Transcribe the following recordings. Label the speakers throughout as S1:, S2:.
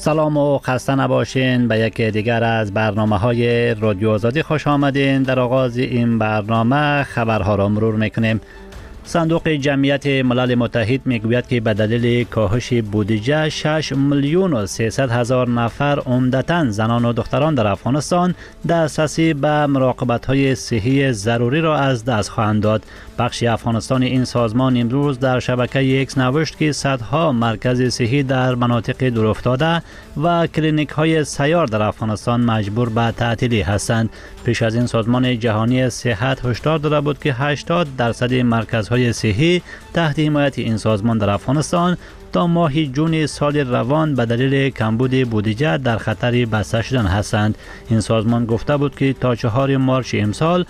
S1: سلام و خسته نباشین. به یک دیگر از برنامه‌های رادیو آزادی خوش آمدین. در آغاز این برنامه خبرها را مرور میکنیم. صندوق جمعیت ملل متحد میگوید که به دلیل کاهش بودجه 6 میلیون و 300 هزار نفر عمدتاً زنان و دختران در افغانستان دسترسی به مراقبت‌های صحی ضروری را از دست خواهند داد. بخش افغانستان این سازمان امروز در شبکه ایکس نوشت که صدها مرکز صحی در مناطق دورافتاده و کلینیک‌های سیار در افغانستان مجبور به تعطیلی هستند. پیش از این سازمان جهانی صحت هشدار داده بود که 80% مرکزهای صحی تحت حمایت این سازمان در افغانستان تا ماه جون سال روان به دلیل کمبود بودجه در خطر بسته شدن هستند. این سازمان گفته بود که تا 4 مارس امسال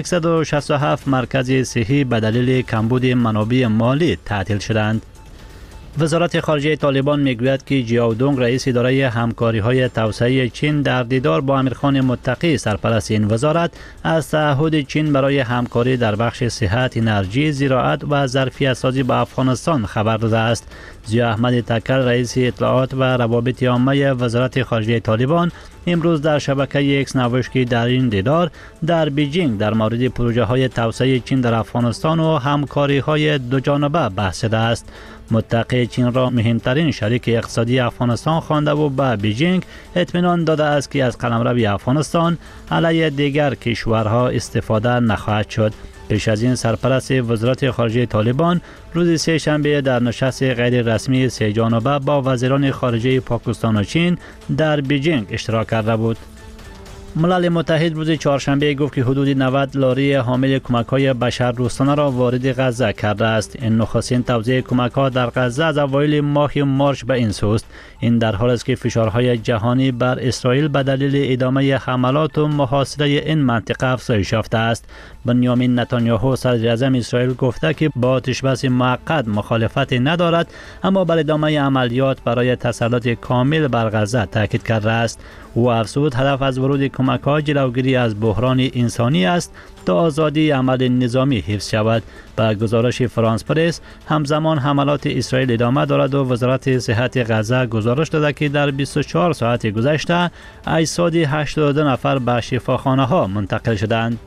S1: 167 مرکز صحی به دلیل کمبود منابع مالی تعطیل شدند. وزارت خارجه طالبان میگوید که جیاودونگ رئیس اداره همکاری‌های توسعه چین در دیدار با امیرخان متقی سرپرست این وزارت از تعهد چین برای همکاری در بخش صحت، انرژی، زراعت و ظرفیت سازی با افغانستان خبر داده است. ضیاء احمد تکل رئیس اطلاعات و روابط عامه وزارت خارجه طالبان امروز در شبکه ایکس نوشت که در این دیدار در بیجینگ در مورد پروژه‌های توسعه چین در افغانستان و همکاری‌های دوجانبه بحث شده است. متقی چین را مهمترین شریک اقتصادی افغانستان خوانده و به بیجینگ اطمینان داده است که از قلمرو افغانستان علیه دیگر کشورها استفاده نخواهد شد. پیش از این سرپرست وزارت خارجه طالبان روز سه شنبه در نشست غیر رسمی سه جانبه با وزیران خارجه پاکستان و چین در بیجینگ اشتراک کرده بود. ملل متحد روز چهارشنبه گفت که حدود 90 لاری حامل کمک‌های بشردوستانه را وارد غزه کرده است. این نخستین توزیع کمک‌ها در غزه از اوایل ماه مارس به این سوست. این در حالی است که فشارهای جهانی بر اسرائیل به دلیل ادامه حملات و محاصره این منطقه افزایش یافته است. بنیامین نتانیاهو صدر اعظم اسرائیل گفته که با آتش‌بس موقت مخالفت ندارد، اما بر ادامه عملیات برای تسلط کامل بر غزه تاکید کرده است. او افزود هدف از ورود کمک‌ها جلوگیری از بحران انسانی است تا آزادی عمل نظامی حفظ شود. با گزارش فرانس پرس همزمان حملات اسرائیل ادامه دارد و وزارت صحت غزه گزارش داده که در 24 ساعت گذشته اجساد 82 نفر به شفاخانه‌ها منتقل شدند.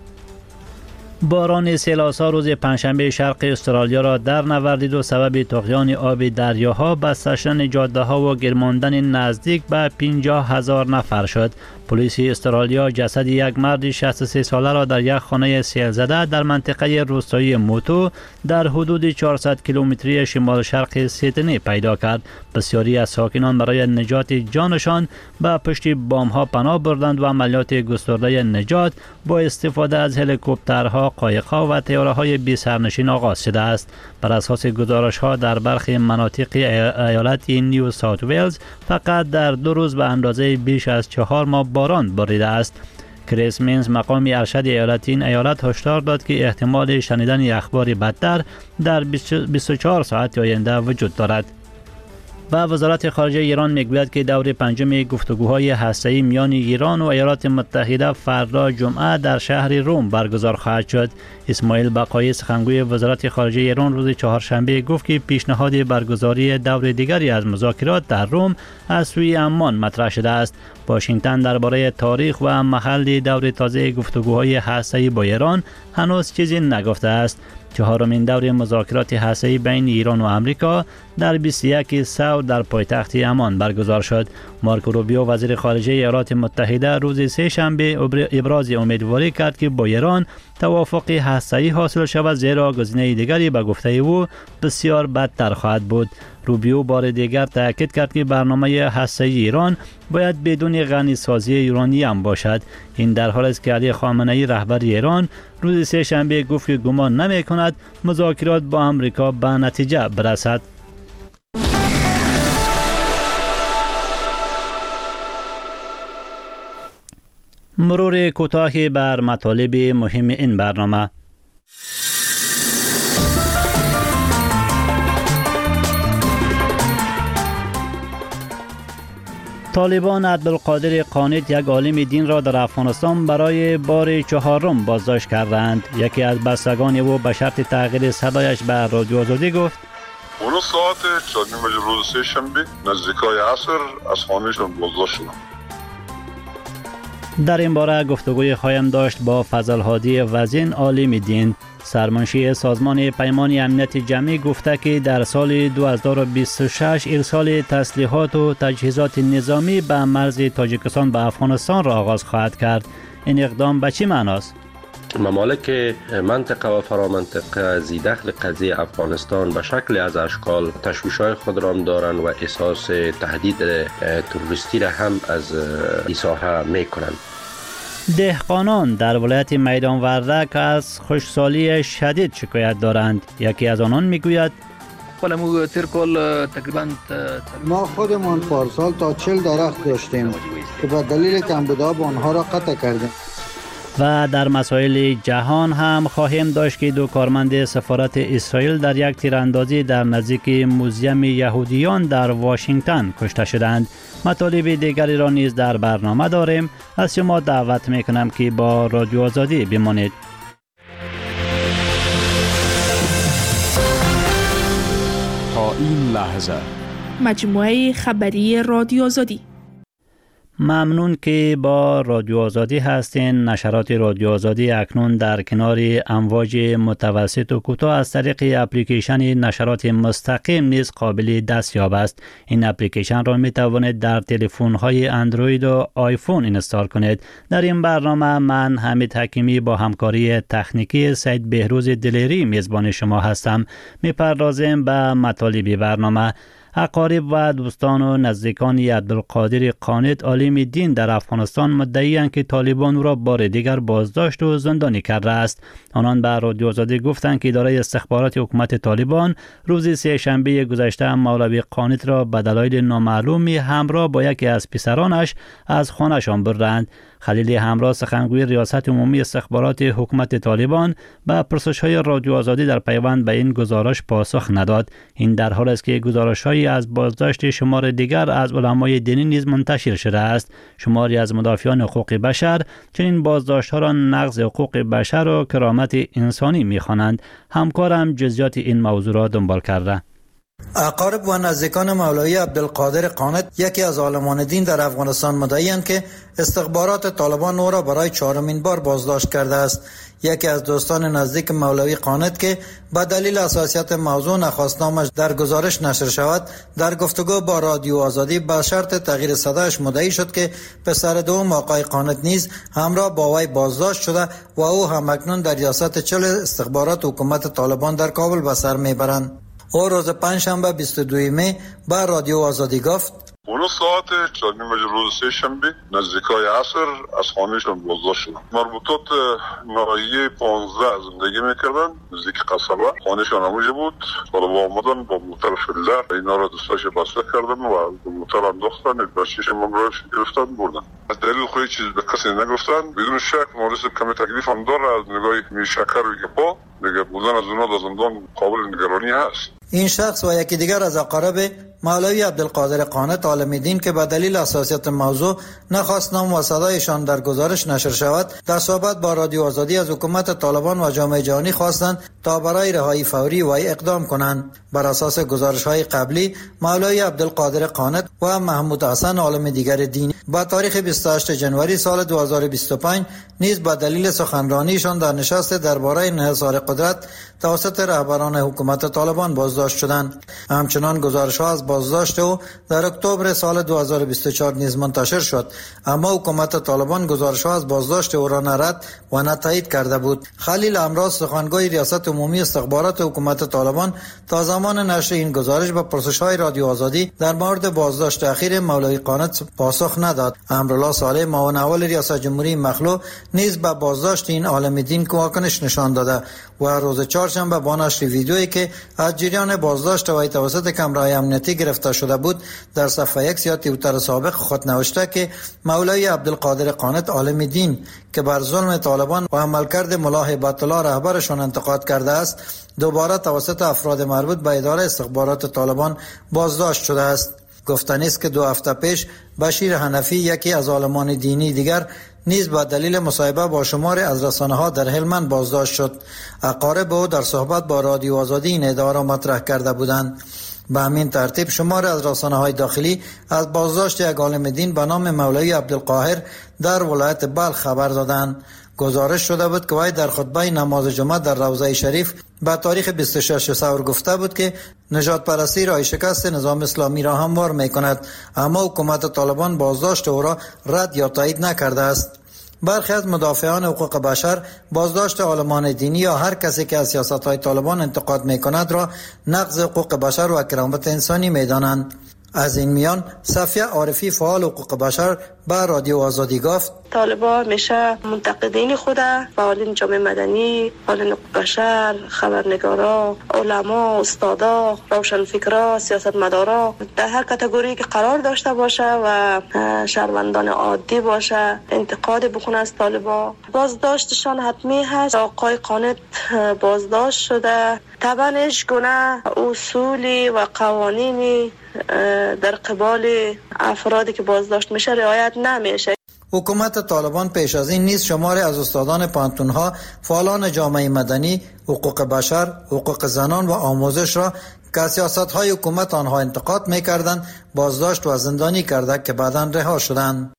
S1: باران سیلاسا روز پنجشنبه شرق استرالیا را در نوردید و سبب طغیان آب دریاها، بسته شدن جاده‌ها و گرماندن نزدیک به 50,000 نفر شد. پلیس استرالیا جسد یک مرد 63 ساله را در یک خانه سیل زده در منطقه روستایی موتو در حدود 400 کیلومتری شمال شرق سیدنی پیدا کرد. بسیاری از ساکنان برای نجات جانشان به پشت بام‌ها پناه بردند و عملیات گسترده نجات با استفاده از هلیکوپترها، قایق‌ها و طیاره‌های بی سرنشین آغاز شده است. بر اساس گزارش‌ها در برخی مناطق ایالت نیو ساوت ویلز فقط در 2 روز به اندازه بیش از 4 ماه باران باریده است. کریس مینز مقام ارشد ایالتی این ایالت هشدار داد که احتمال شنیدن اخبار بدتر در 24 ساعت آینده وجود دارد. و وزارت خارجه ایران میگوید که دور پنجم گفتگوهای هسته‌ای میان ایران و ایالات متحده فردا جمعه در شهر روم برگزار خواهد شد. اسماعیل بقایی سخنگوی وزارت خارجه ایران روز چهارشنبه گفت که پیشنهاد برگزاری دور دیگری از مذاکرات در روم از سوی عمان مطرح شده است. واشنگتن درباره تاریخ و محل دور تازه گفتگوهای هسته‌ای با ایران هنوز چیزی نگفته است. چهارمین دور مذاکرات هسته‌ای بین ایران و آمریکا در 21 سال در پایتخت عمان برگزار شد. مارکو روبیو وزیر خارجه ایالات متحده روز سه شنبه ابراز امیدواری کرد که با ایران توافق هسته‌ای حاصل شود، زیرا گزینه دیگری به گفته او بسیار بدتر خواهد بود. روبیو بار دیگر تاکید کرد که برنامه هسته‌ای ایران باید بدون غنی‌سازی یورانیم باشد. این در حالی است که علی خامنه‌ای رهبر ایران روز سه شنبه گفت که گمان نمی‌کند مذاکرات با آمریکا به نتیجه برسد. مرور کوتاهی بر مطالب مهم این برنامه. طالبان عبدالقادر قانت یک عالم دین را در افغانستان برای بار 4 بازداشت کردند. یکی از بستگان او به شرط تغییر صدایش به رادیو آزادی گفت:
S2: اون ساعت 4:30 روز سه‌شنبه نزدیکای عصر از خانهشون بازداشت شدن.
S1: در این باره گفتگوی خواهیم داشت با فضل هادی وزین عالم دین، سرمنشی سازمان پیمان امنیت جمعی. گفته که در سال 2026 ارسال تسلیحات و تجهیزات نظامی به مرز تاجیکستان به افغانستان را آغاز خواهد کرد. این اقدام به چی معناست؟
S3: ممالک منطقه و فرامنطقه زی دخل قضیه افغانستان به شکل از اشکال تشویش‌های خود را دارند و احساس تهدید تروریستی را هم از این ساحه می‌کنند.
S1: دهقانان در ولایت میدان وردک از خشکسالی شدید شکایت دارند. یکی از آنان میگوید
S4: ما خودمان پارسال تا 40 درخت داشتیم که به دلیل کمبود آب آنها را قطع کردیم.
S1: و در مسائل جهان هم خواهیم داشت که دو کارمند سفارت اسرائیل در یک تیراندازی در نزدیک موزیم یهودیان در واشنگتن کشته شدند. مطالب دیگری را نیز در برنامه داریم. از شما دعوت میکنم که با رادیو آزادی بمانید.
S5: تا این لحظه
S6: مجموعه خبری رادیو آزادی.
S1: ممنون که با رادیو آزادی هستین. نشرات رادیو آزادی اکنون در کنار امواج متوسط و کوتاه از طریق اپلیکیشن نشرات مستقیم نیز قابل دستیاب است. این اپلیکیشن را می توانید در تلفن های اندروید و آیفون اینستال کنید. در این برنامه من حمید حکیمی با همکاری تکنیکی سید بهروز دلیری میزبان شما هستم. می پردازیم به مطالب برنامه. اقارب و دوستان و نزدیکان عبدالقادر قانت عالم دین در افغانستان مدعی‌اند که طالبان او را بار دیگر بازداشت و زندانی کرده است. آنان به رادیو آزادی گفتند که اداره استخبارات حکومت طالبان روز سه‌شنبه گذشته مولوی قانت را به دلایل نامعلومی همراه با یکی از پسرانش از خانه‌شان بردند. خلیل همراه سخنگوی ریاست عمومی استخبارات حکومت طالبان به پرسش‌های رادیو آزادی در پیوند به این گزارش پاسخ نداد. این در حالی است که گزارش‌هایی از بازداشت شمار دیگر از علمای دینی نیز منتشر شده است. شماری از مدافعان حقوق بشر چنین بازداشت‌ها را نقض حقوق بشر و کرامت انسانی می‌خوانند. همکارم جزئیات این موضوع را دنبال کرده.
S4: اقارب و نزدیکان مولوی عبدالقادر قانت، یکی از عالمان دین در افغانستان، مدعی‌اند که استخبارات طالبان او را برای 4مین بار بازداشت کرده است. یکی از دوستان نزدیک مولوی قانت که به دلیل حساسیت موضوع نخواستنامش در گزارش نشر شود، در گفتگو با رادیو آزادی به شرط تغییر صدایش مدعی شد که پسر دوم آقای قانت نیز همراه با وی بازداشت شده و او هم اکنون در ریاست 40 استخبارات حکومت طالبان در کابل به سر میبرند. او روز پنجشنبه 22 می با رادیو آزادی گفت
S2: اون ساعت 4:30 روز سه‌شنبه نزدیکای عصر از خانهشون بازداشت شدن. مربوطات ناحیه 15 زندگی میکردن، نزدیک قصبه. خانهشون همونجا بود. طالب آمدن با موتر فیلدر اینا را دستاش بسته کردن و با موتر انداختن، بچه‌ش ممرش گرفتن بردن. از دلیل خودی چیز به کسی نگفتن. بدون شک مورد کمی تکلیف هم داره از نگاه میشکر و گپا. دیگه بودن از اونها در زندان قابل نگرانی هست.
S4: این شخص و یکی دیگر از اقارب مولوی عبدالقادر قانت عالم دین که به دلیل حساسیت موضوع نخواست نام و صدایشان در گزارش نشر شود، در صحبت با رادیو آزادی از حکومت طالبان و جامعه جهانی خواستند تا برای رهایی فوری وی اقدام کنند. بر اساس گزارش‌های قبلی، مولوی عبدالقادر قانت و محمود حسن عالم دیگر دینی با تاریخ 28 جنوری سال 2025 نیز به دلیل سخنرانیشان در نشست درباره انحصار قدرت توسط رهبران حکومت طالبان بازداشت شدند. همچنان گزارش‌ها از بازداشت او در اکتبر سال 2024 نیز منتشر شد، اما حکومت طالبان گزارش‌ها از بازداشت او را نه رد و نه تایید کرده بود. خلیل همراه سخنگوی ریاست عمومی استخبارات حکومت طالبان تا زمان نشر این گزارش به پرسش‌های رادیو آزادی در مورد بازداشت اخیر مولوی قانت پاسخ نداد. امرالله صالح معاون اول ریاست جمهوری مخلوع نیز به بازداشت این عالم دین واکنش نشان داده و روز چهارشنبه با نشر ویدیویی که از جریان بازداشت وی توسط کمرهای امنیتی گرفته شده بود در صفحه ایکس یا توییتر سابق خود نوشته که مولوی عبدالقادر قانت عالم دین که بر ظلم طالبان و عملکرد ملا هیبت الله رهبرشان انتقاد کرده است، دوباره توسط افراد مربوط به اداره استخبارات طالبان بازداشت شده است. گفتنی است که 2 هفته پیش بشیر حنفی، یکی از عالمان دینی دیگر، نیز به دلیل مصاحبه با شماری از رسانه‌ها در هلمند بازداشت شد. اقارب او در صحبت با رادیو آزادی این ادعا را مطرح کرده بودند. به همین ترتیب شماری از رسانه‌های داخلی از بازداشت یک عالم دین به نام مولوی عبدالقاهر در ولایت بلخ خبر دادند. گزارش شده بود که وی در خطبه نماز جمعه در روضه شریف به تاریخ 26 ثور گفته بود که نجات پرستی رای شکست نظام اسلامی را هموار می کند، اما حکومت طالبان بازداشت او را رد یا تایید نکرده است. برخی از مدافعان حقوق بشر بازداشت عالمان دینی یا هر کسی که از سیاست‌های طالبان انتقاد می‌کند را نقض حقوق بشر و کرامت انسانی می‌دانند. از این میان صفیه عارفی فعال حقوق بشر به رادیو آزادی گفت
S7: طالبان میشه منتقدین خود، فعالین جامعه مدنی، فعالین حقوق بشر، خبرنگارا، علما، استادا، روشنفکرا، سیاستمدارا در هر کاتگوری که قرار داشته باشه و شهروندان عادی باشه انتقاد بکنه از طالبان. بازداشتشان حتمی هست. آقای قانت بازداشت شده. طبعا هیچ گونه اصولی و قوانینی در قبال افرادی که بازداشت میشه رعایت نمیشه.
S4: حکومت طالبان پیش از این نیز شماری از استادان پانتونها، فعالان جامعه مدنی، حقوق بشر، حقوق زنان و آموزش را که سیاست‌های حکومت آنها انتقاد می‌کردند بازداشت و زندانی کرده که بعداً رها شدند.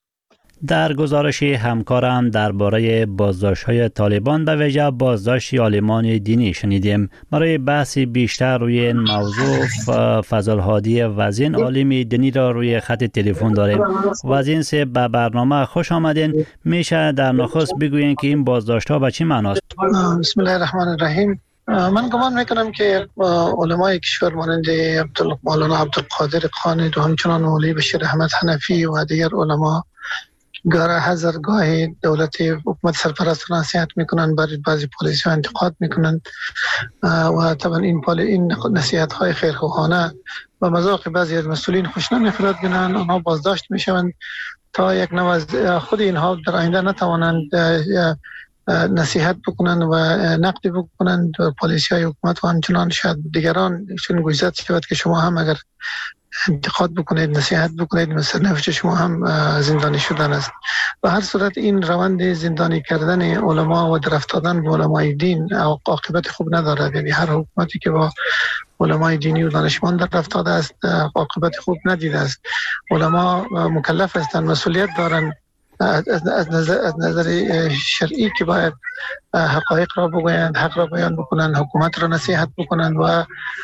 S1: در گزارش همکارم درباره بازداشت‌های طالبان به ویژه بازداشت عالمان دینی شنیدیم. برای بحث بیشتر روی این موضوع فضل هادی وزین عالم دینی را روی خط تلفن داریم. وزین سه به برنامه خوش آمدین. میشه در نخست بگویین که این بازداشت‌ها به چی معناست؟
S8: بسم الله الرحمن الرحیم. من گمان میکنم که علمای کشور مانند مولانا عبدالقادر قانی و همچنان مولوی بشیر احمد حنفی و دیگر علما گاه هزارگاه دولت حکومت سرپرست را نصیحت میکنن، برای بعضی پالیسی ها انتقاد میکنن و طبعا این نصیحت های خیرخواهانه و مذاق بعضی از مسئولین خوش نمیخورد بینن، آنها بازداشت میشوند تا یک نوع از خود اینها در آینده نتوانند نصیحت بکنن و نقد بکنن پالیسی های حکومت و همچنان شاید دیگران چون گوشزد شود که شما هم اگر انتقاد بکنید، نصیحت بکنید، مثل شما هم زندانی شدن است. و هر صورت این روند زندانی کردن علما و در افتادن به علمای دین عاقبت خوب ندارد. یعنی هر حکومتی که با علمای دینی و دانشمند در افتاده است عاقبت خوب ندیده است. علما مکلف هستند، مسئولیت دارند از نظر شرعی که باید حقایق را بگویند، حق را بیان بکنند، حکومت را نصیحت بکنند و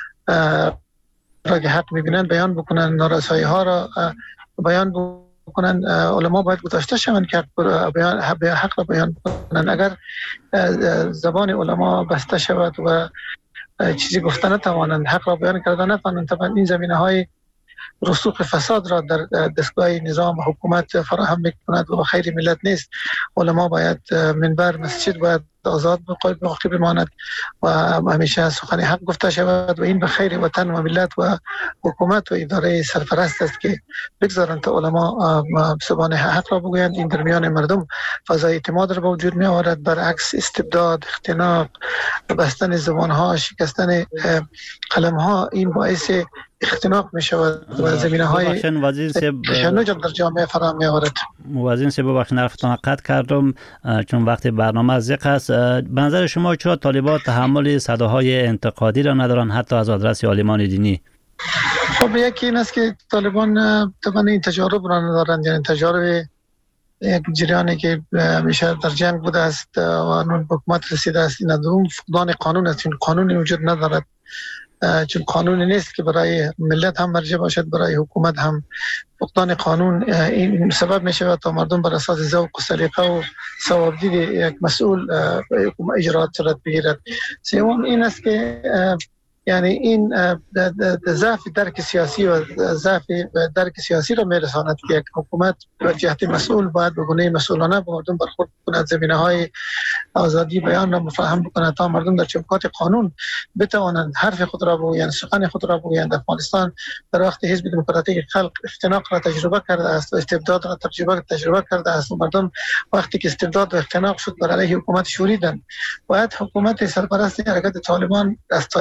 S8: را که حق میبینند بیان بکنند، نارسایی ها را بیان بکنند. علما باید گذاشته شوند که حق را بیان بکنند. اگر زبان علما بسته شود و چیزی گفته نتوانند، حق را بیان کردن نتوانند، طبعا این زمینه های رسوخ فساد را در دستگاه نظام و حکومت فراهم میکند و خیر ملت نیست. علما باید منبر مسجد باید آزاد باقی بماند و همیشه سخن حق گفته شود و این به خیر وطن و ملت و حکومت و اداره سرپرست است که بگذارند تا علما زبان حق را بگویند. این در میان مردم فضای اعتماد را به وجود می آورد، برعکس استبداد، اختناق، بستن زبان ها، شکستن قلم ها این باعث اختناق می شود و زمینه های تشنج در جامعه فراهم می آورد.
S1: وزین سه ببخشید حرفتان قطع کردم چون وقت برنامه ضیق است. به نظر شما چرا طالبان تحمل صداهای انتقادی را ندارن حتی از آدرس عالمان دینی؟
S8: خب یکی این است که طالبان طبعا این تجارب را ندارند، یعنی تجارب یک جریانی که همیشه در جنگ بوده است و نون حکومت رسیده است. این دوم فقدان قانون است، چون قانونی وجود ندارد، چون قانونی نیست که برای ملت هم مرجع باشد، برای حکومت هم. فقدان قانون این سبب می شود تا مردم بر اساس ذوق و سلیقه و ثوابدید یک مسئول اجرات صورت بگیرد. سوم این است که یعنی این ضعف درک سیاسی و ضعف درک سیاسی را میرساند که یک حکومت و جهت مسئول باید به گونه مسئولانه با مردم برخورد کند، زمینه‌های آزادی بیان را مفهم بکند تا مردم در چوکات قانون بتوانند حرف خود را بگویند، سخن خود را بگویند. افغانستان در وقت حزب دموکراتیک خلق اختناق را تجربه کرده است و استبداد را تجربه کرده است و مردم وقتی که استبداد و اختناق شد بر علیه حکومت شوریدند. باید حکومت سرپرست حرکت طالبان از تاریخ درس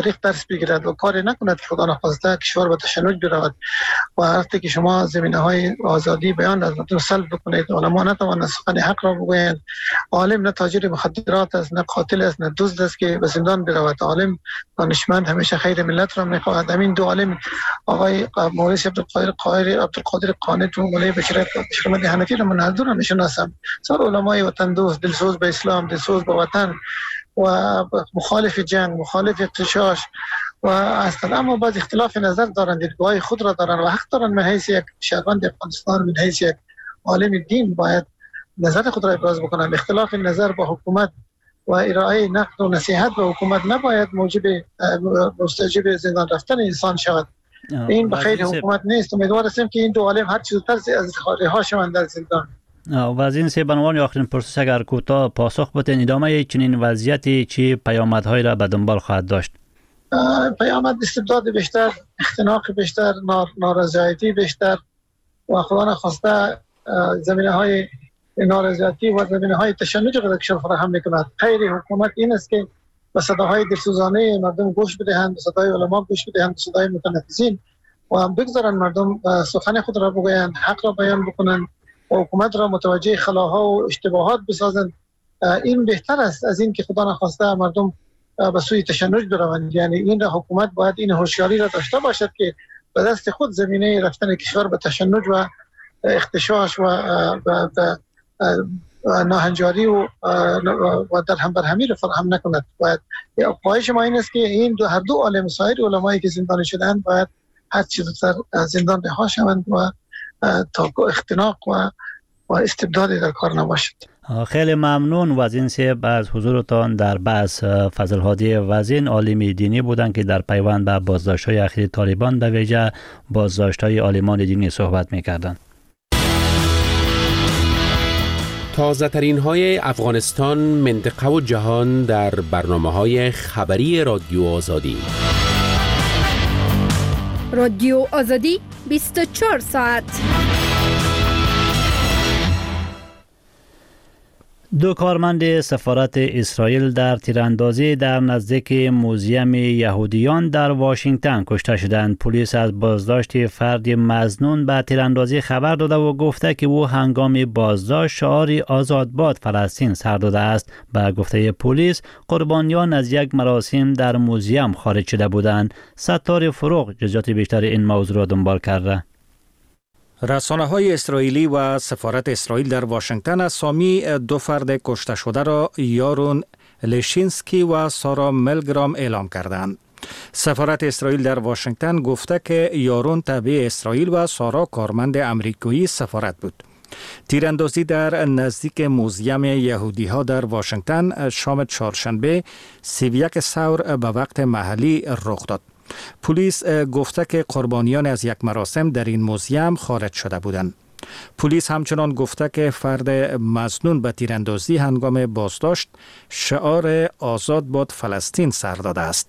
S8: بگیرد و کاری نکند که خدا نخواسته کشور به تشنج برود و وقتی که شما زمینه‌های آزادی بیان از مردم سلب بکنید، علما نتوانند سخن حق را بگویند، عالم نه تاجر مخدرات است، نه قاتل است، نه دزد است که به زندان برود. عالم دانشمند همیشه خیر ملت را می‌خواهد. همین دو عالم آقای مولوی عبدالقادر قانت و مولوی بشیر احمد حنفی را من هر دو را می‌شناسم. سر علمای وطن دوست، دلسوز به اسلام، دلسوز به وطن و مخالف جنگ، مخالف اغتشاش و اصلا، اما بعض اختلاف نظر دارند، دیدگاه خود را دارند و حق دارند. من حیث یک شهروند افغانستان، من حیث یک عالم دین باید نظر خود را ابراز بکنم. اختلاف نظر با حکومت و ارائه نقد و نصیحت به حکومت نباید مستوجب زندان رفتن انسان شود. این به خیر حکومت نیست. امیدوار هستم که این دو عالم هر چیز زودتر از رها شوند در زندان.
S1: و از این سه بنوان آخرین پرسش اگر کوتاه پاسخ بدین، ادامه چنین وضعیتی چی پیامدهایی را به دنبال خواهد داشت؟
S8: پیامد استبداد بیشتر، اختناق بیشتر، نارضایتی بیشتر و خدا نخواسته زمینه‌های نارضایتی و زمینه‌های تشنج را کشور فراهم می‌کند. خیر حکومت این است که به صداهای دلسوزانه مردم گوش بدهند، به صدای علما گوش بدهند، به صدای متنفذین و هم بگذارند مردم سخن خود را بگویند، حق را بیان بکنند و حکومت را متوجه خلاها و اشتباهات بسازند. این بهتر است از این که خدا نخواسته مردم به سوی تشنج بروند. یعنی این را حکومت باید این هوشیاری را داشته باشد که به دست خود زمینه رفتن کشور به تشنج و اغتشاش و ناهنجاری و در هم برهمی را فراهم نکند. باید خواهش ما این است که این هر دو عالم، سایر علمایی که زندانی شدند باید هر چیز زودتر از زندان رها شوند و تا اختناق و استبدادی در کار نباشد.
S1: خیلی ممنون و از این سه از حضورتان در بحث. فضل هادی وزین عالم دینی بودند که در پیوند به بازداشت‌های اخیر طالبان به ویژه بازداشت‌های عالمان دینی صحبت می‌کردند.
S9: تازه ترین های افغانستان، منطقه و جهان در برنامه‌های خبری رادیو آزادی.
S10: رادیو آزادی 24 ساعت.
S1: دو کارمند سفارت اسرائیل در تیراندازی در نزدیک موزیم یهودیان در واشنگتن کشته شدند. پلیس از بازداشت فرد مظنون به تیراندازی خبر داده و گفته که او هنگام بازداشت شعار آزاد باد فلسطین سر داده است. به گفته پلیس قربانیان از یک مراسم در موزیم خارج شده بودند. ستار فروغ جزئیات بیشتر این موضوع را دنبال کرده.
S11: رسانه‌های اسرائیلی و سفارت اسرائیل در واشنگتن اسامی دو فرد کشته شده را یارون لشینسکی و سارا ملگرام اعلام کردند. سفارت اسرائیل در واشنگتن گفته که یارون تابع اسرائیل و سارا کارمند امریکایی سفارت بود. تیراندازی در نزدیک موزیم یهودی‌ها در واشنگتن شام چهارشنبه 31 ثور به وقت محلی رخ داد. پلیس گفته که قربانیان از یک مراسم در این موزیم خارج شده بودند. پلیس همچنان گفته که فرد مظنون به تیراندازی هنگام بازداشت شعار آزاد باد فلسطین سر داده است.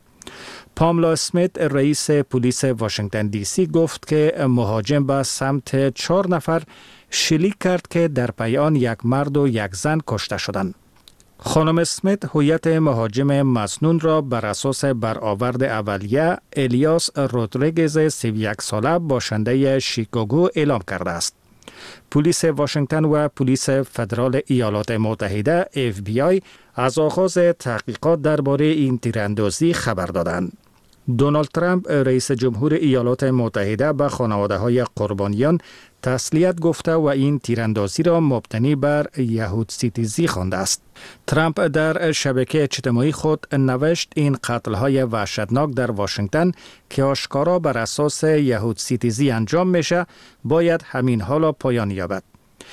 S11: پاملا اسمیت رئیس پلیس واشنگتن دی سی گفت که مهاجم به سمت 4 نفر شلیک کرد که در پی آن یک مرد و یک زن کشته شدند. خانم اسمیت هویت مهاجم مظنون را بر اساس برآورد اولیه الیاس رودریگز 31 ساله باشنده شیکاگو اعلام کرده است. پلیس واشنگتن و پلیس فدرال ایالات متحده FBI از آغاز تحقیقات درباره این تیراندازی خبر دادند. دونالد ترامپ رئیس جمهور ایالات متحده به خانواده‌های قربانیان تسلیت گفته و این تیراندازی را مبتنی بر یهود ستیزی خوانده است. ترامپ در شبکه اجتماعی خود نوشت این قتل‌های وحشتناک در واشنگتن که آشکارا بر اساس یهود ستیزی انجام میشه باید همین حالا پایان یابد.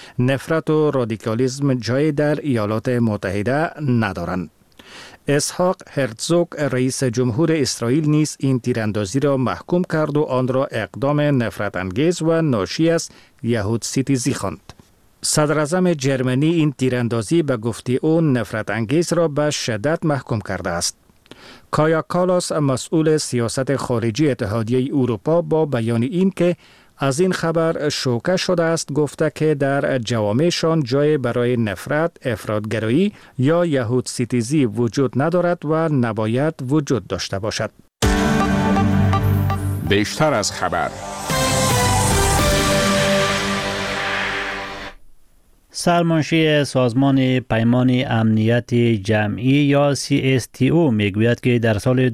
S11: نفرت و رادیکالیسم جای در ایالات متحده ندارند. اسحاق هرتزوگ رئیس جمهور اسرائیل نیز این تیراندازی را محکوم کرد و آن را اقدام نفرت انگیز و ناشی از یهود ستیزی خواند. صدر اعظم جرمنی این تیراندازی به گفته او نفرت انگیز را به شدت محکوم کرده است. کایا کالاس مسئول سیاست خارجی اتحادیه اروپا با بیان این که از این خبر شوکه شده است گفته که در جوامعشان جای برای نفرت، افراطگرایی یا یهود ستیزی وجود ندارد و نباید وجود داشته باشد.
S5: بیشتر از خبر.
S1: سرمنشی سازمان پیمان امنیت جمعی یا CSTO میگوید که در سال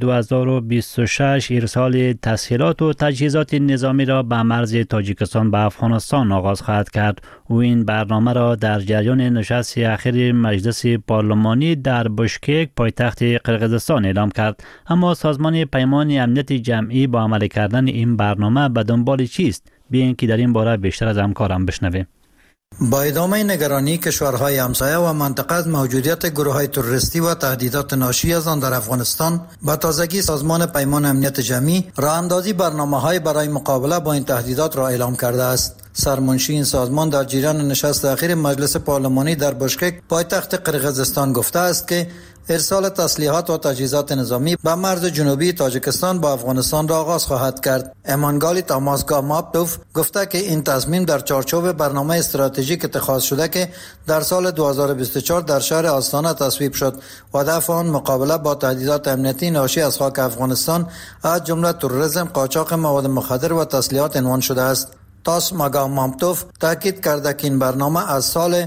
S1: 2026 ارسال تسهیلات و تجهیزات نظامی را به مرز تاجیکستان به افغانستان آغاز خواهد کرد. او این برنامه را در جریان نشست اخیر مجلس پارلمانی در بشکک پایتخت قرقیزستان اعلام کرد. اما سازمان پیمان امنیت جمعی با عمل کردن این برنامه به دنبال چیست؟ بیایید که در این باره بیشتر از همکارم بشنویم.
S4: با ادامه نگرانی کشورهای همسایه و منطقه از موجودیت گروه‌های تروریستی و تهدیدات ناشی از آن در افغانستان، به تازگی سازمان پیمان امنیت جمعی راه‌اندازی برنامه‌های برای مقابله با این تهدیدات را اعلام کرده است. سرمنشی این سازمان در جریان نشست اخیر مجلس پارلمانی در بشکک پایتخت قرقیزستان گفته است که ارسال تسلیحات و تجهیزات نظامی به مرز جنوبی تاجیکستان با افغانستان را آغاز خواهد کرد. امانگالی تاماسگا ماپتوف گفته که این تصمیم در چارچوب برنامه استراتژیک اتخاذ شده که در سال 2024 در شهر آستانه تصویب شد و هدف آن مقابله با تهدیدات امنیتی ناشی از خاک افغانستان از جمله تروریسم، قاچاق مواد مخدر و تسلیحات عنوان شده است. تاس ماگا مامتوف تاکید کرده که این برنامه از سال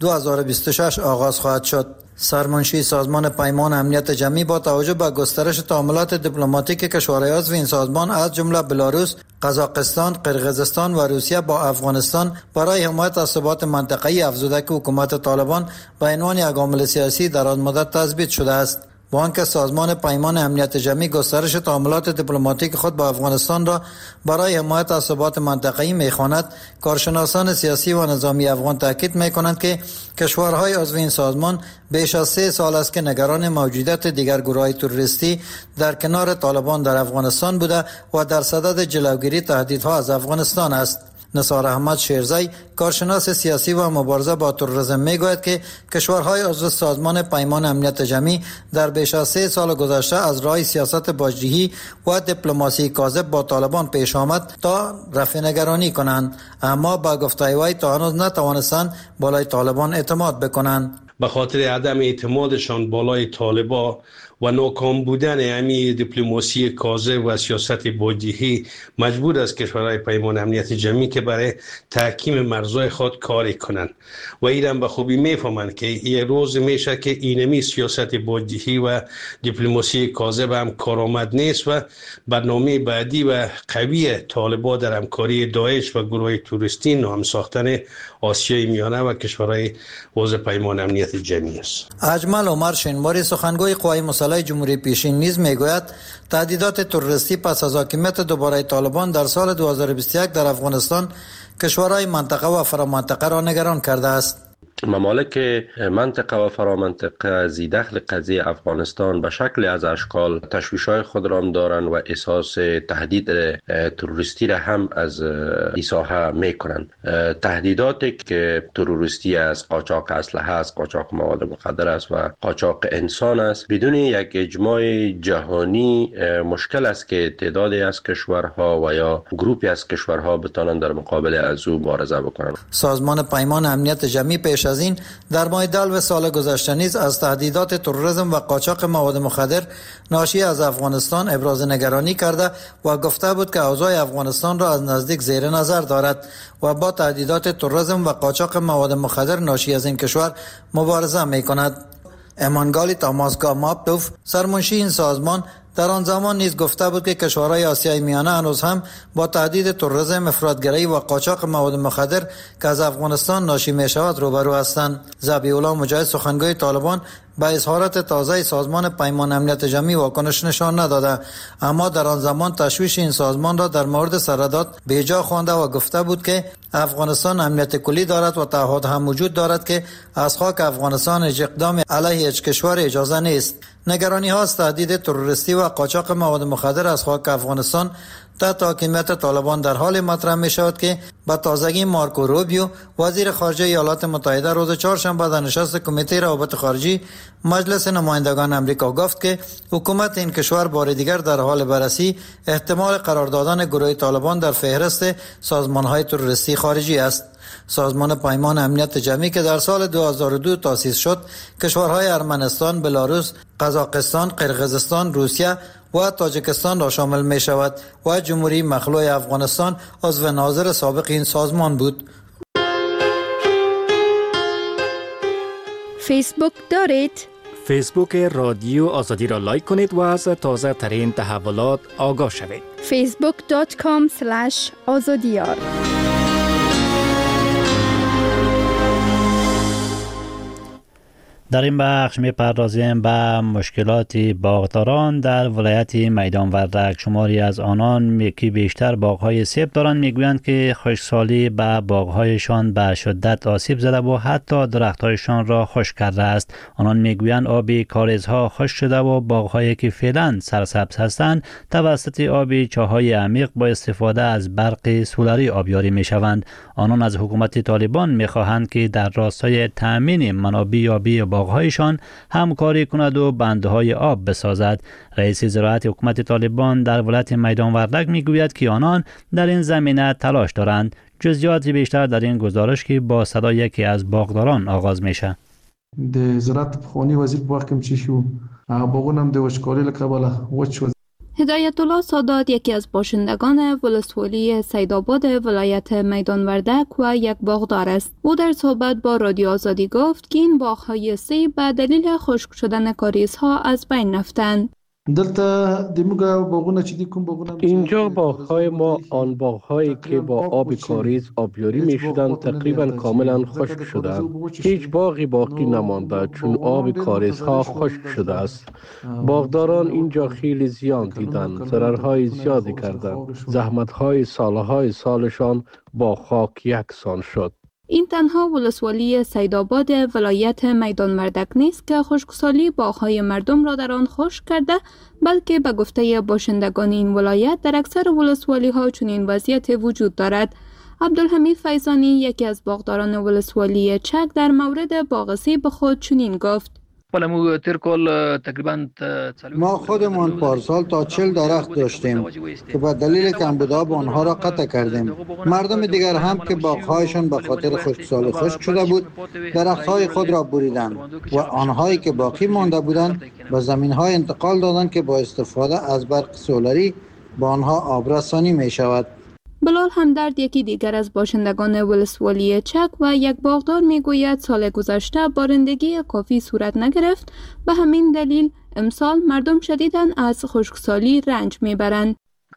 S4: 2026 آغاز خواهد شد. سرمنشی سازمان پیمان امنیت جمعی با توجه به گسترش تعاملات دیپلماتیک کشورهای عضو این سازمان از جمله بلاروس، قزاقستان، قرقیزستان و روسیه با افغانستان برای حمایت از ثبات منطقه‌ای افزوده که حکومت طالبان به عنوان یک عامل سیاسی دراز مدت تثبیت شده است. با آنکه سازمان پیمان امنیت جمعی گسترش تعاملات دیپلماتیک خود با افغانستان را برای حمایت از ثبات منطقه‌ای می‌خواند، کارشناسان سیاسی و نظامی افغان تاکید می‌کنند که کشورهای عضو این سازمان بیش از 3 سال است که نگران موجودیت دیگر گروه‌های تروریستی در کنار طالبان در افغانستان بوده و در صدد جلوگیری تهدیدها از افغانستان است. نثار احمد شیرزی، کارشناس سیاسی و مبارزه با تروریسم، میگوید که کشورهای عضو سازمان پیمان امنیت جمعی در بیش از 3 سال گذشته از راه سیاست باج‌دهی و دیپلماسی کاذب با طالبان پیش آمد تا رفع نگرانی کنند، اما با گفته وی تا هنوز نتوانستند بالای طالبان اعتماد بکنند.
S12: به خاطر عدم اعتمادشان بالای طالبان و ناکام بودن امی دیپلماسی کاذب و سیاست باج‌دهی مجبور است کشورهای پیمان امنیت جمعی که برای تحکیم مرزهای خود کار کنند و ایران به خوبی میفهمند که یه روز میشه که اینمی سیاست باج‌دهی و دیپلماسی کاذب هم کارآمد نیست و برنامه بعدی و قوی طالبان در همکاری داعش و گروه تروریستی نام ساختن آسیای میانه و کشورهای عضو پیمان امنیت جمعی است.
S4: اجمل عمر شینواری، سخنگوی قوای مسلح جمهوری پیشین، نیز میگوید تهدیدات تروریستی پس از حاکمیت دوباره طالبان در سال 2021 در افغانستان کشورهای منطقه و فرامنطقه را نگران کرده است.
S3: ممالک منطقه و فرامنطقه ذی‌دخل قضیه افغانستان به شکل از اشکال تشویش‌های خود را دارند و احساس تهدید تروریستی را هم از این ساحه می‌کنند. تهدیداتی که تروریستی است، قاچاق اسلحه است، قاچاق مواد مخدر است و قاچاق انسان است، بدون یک اجماع جهانی مشکل است که تعدادی از کشورها و یا گروپی از کشورها بتوانند در مقابل از او مبارزه بکنند.
S4: سازمان پیمان امنیت جمعی پیش از این در ماه دلو سال گذشته نیز از تهدیدات تروریسم و قاچاق مواد مخدر ناشی از افغانستان ابراز نگرانی کرده و گفته بود که اوضاع افغانستان را از نزدیک زیر نظر دارد و با تهدیدات تروریسم و قاچاق مواد مخدر ناشی از این کشور مبارزه می‌کند. امانگالی تاماسگا ماپتوف، سرمنشی این سازمان، در آن زمان نیز گفته بود که کشورهای آسیای میانه هنوز هم با تهدید تروریسم، افراطگرایی و قاچاق مواد مخدر که از افغانستان ناشی می شود روبرو هستند. ذبیح الله مجاهد، سخنگوی طالبان، به اظهارات تازه سازمان پیمان امنیت جمعی واکنش نشان نداده، اما در آن زمان تشویش این سازمان را در مورد سرحدات بیجا خوانده و گفته بود که افغانستان امنیت کلی دارد و تعهد هم وجود دارد که از خاک افغانستان هیچ اقدام علیه هیچ کشور اجازه نیست. نگرانی ها از تهدید تروریستی و قاچاق مواد مخدر از خاک افغانستان تحت حاکمیت طالبان در حال مطرح می شود که با تازگی مارکو روبیو، وزیر خارجه ایالات متحده، روز چهارشنبه در نشست کمیته روابط خارجی مجلس نمایندگان امریکا گفت که حکومت این کشور بار دیگر در حال بررسی احتمال قرار دادن گروه طالبان در فهرست سازمان‌های تروریستی خارجی است. سازمان پیمان امنیت جمعی که در سال 2002 تأسیس شد، کشورهای ارمنستان، بلاروس، قزاقستان، قرقیزستان، روسیه و تاجیکستان را شامل می شود و جمهوری مخلوع افغانستان عضو ناظر سابق این سازمان بود.
S10: فیسبوک دارید؟
S11: فیسبوک رادیو آزادی را لایک کنید و از تازه ترین تحولات آگاه شوید.
S10: facebook.com/azadiyar.
S1: در این بخش می‌پردازیم به مشکلات باغداران در ولایت میدان وردک. شماری از آنان که بیشتر باغ‌های سیب دارند میگویند که خشکسالی به باغ‌هایشان به شدت آسیب زده و حتی درخت‌هایشان را خشک کرده است. آنان میگویند آب کاریزها خشک شده و باغ‌هایی که فعلا سرسبز هستند توسط آب چاه‌های عمیق با استفاده از برق سولری آبیاری می‌شوند. آنان از حکومت طالبان می‌خواهند که در راستای تأمین منابع آبی باغ‌هایشان همکاری کند و بندهای آب بسازد. رئیس زراعت حکومت طالبان در ولایت میدان وردک میگوید که آنان در این زمینه تلاش دارند. جزئیات بیشتر در این گزارش که با صدای یکی از باغداران آغاز میشه.
S13: د زراعت پخوانی وزیر په وخت کې چې شو باغونه هم د وچکالۍ له کبله وچ شول.
S14: هدایت الله سادات یکی از باشندگان ولسوالی سیدآباد ولایت میدان وردک و یک باغدار است. او در صحبت با رادیو آزادی گفت که این باغ‌های سیب به دلیل خشک شدن کاریزها از بین رفتند.
S3: اینجا باغ‌های ما آن باغ‌هایی که با آب کاریز آبیاری می‌شدند تقریباً کاملاً خشک شدند. هیچ باغی باقی نمانده چون آب کاریزها خشک شده است. باغداران اینجا خیلی زیان دیدند، ضررهای زیادی کردند. زحمت‌های سالهای سالشان با خاک یکسان شد.
S14: این تنها ولسوالی سیدآباد ولایت میدان وردک نیست که خشکسالی باغ‌های مردم را در آن خشک کرده، بلکه به گفته باشندگان این ولایت در اکثر ولسوالی‌ها چنین وضعیت وجود دارد. عبدالحمید فیضانی یکی از باغداران ولسوالی چک در مورد باغ سیب خود چنین گفت:
S15: ما خودمان پارسال تا 40 درخت داشتیم که به دلیل کمبود آب آنها را قطع کردیم. مردم دیگر هم که باغ‌هایشان به خاطر خشکسالی خشک شده بود درخت‌های خود را بریدند و آنهایی که باقی مانده بودند به زمین‌های انتقال دادند که با استفاده از برق سولری با آنها آبرسانی می‌شود.
S14: بلال همدرد یکی دیگر از باشندگان ولسوالی چک و یک باغدار میگوید سال گذشته بارندگی کافی صورت نگرفت، به همین دلیل امسال مردم شدیداً از خشکسالی رنج میبرند.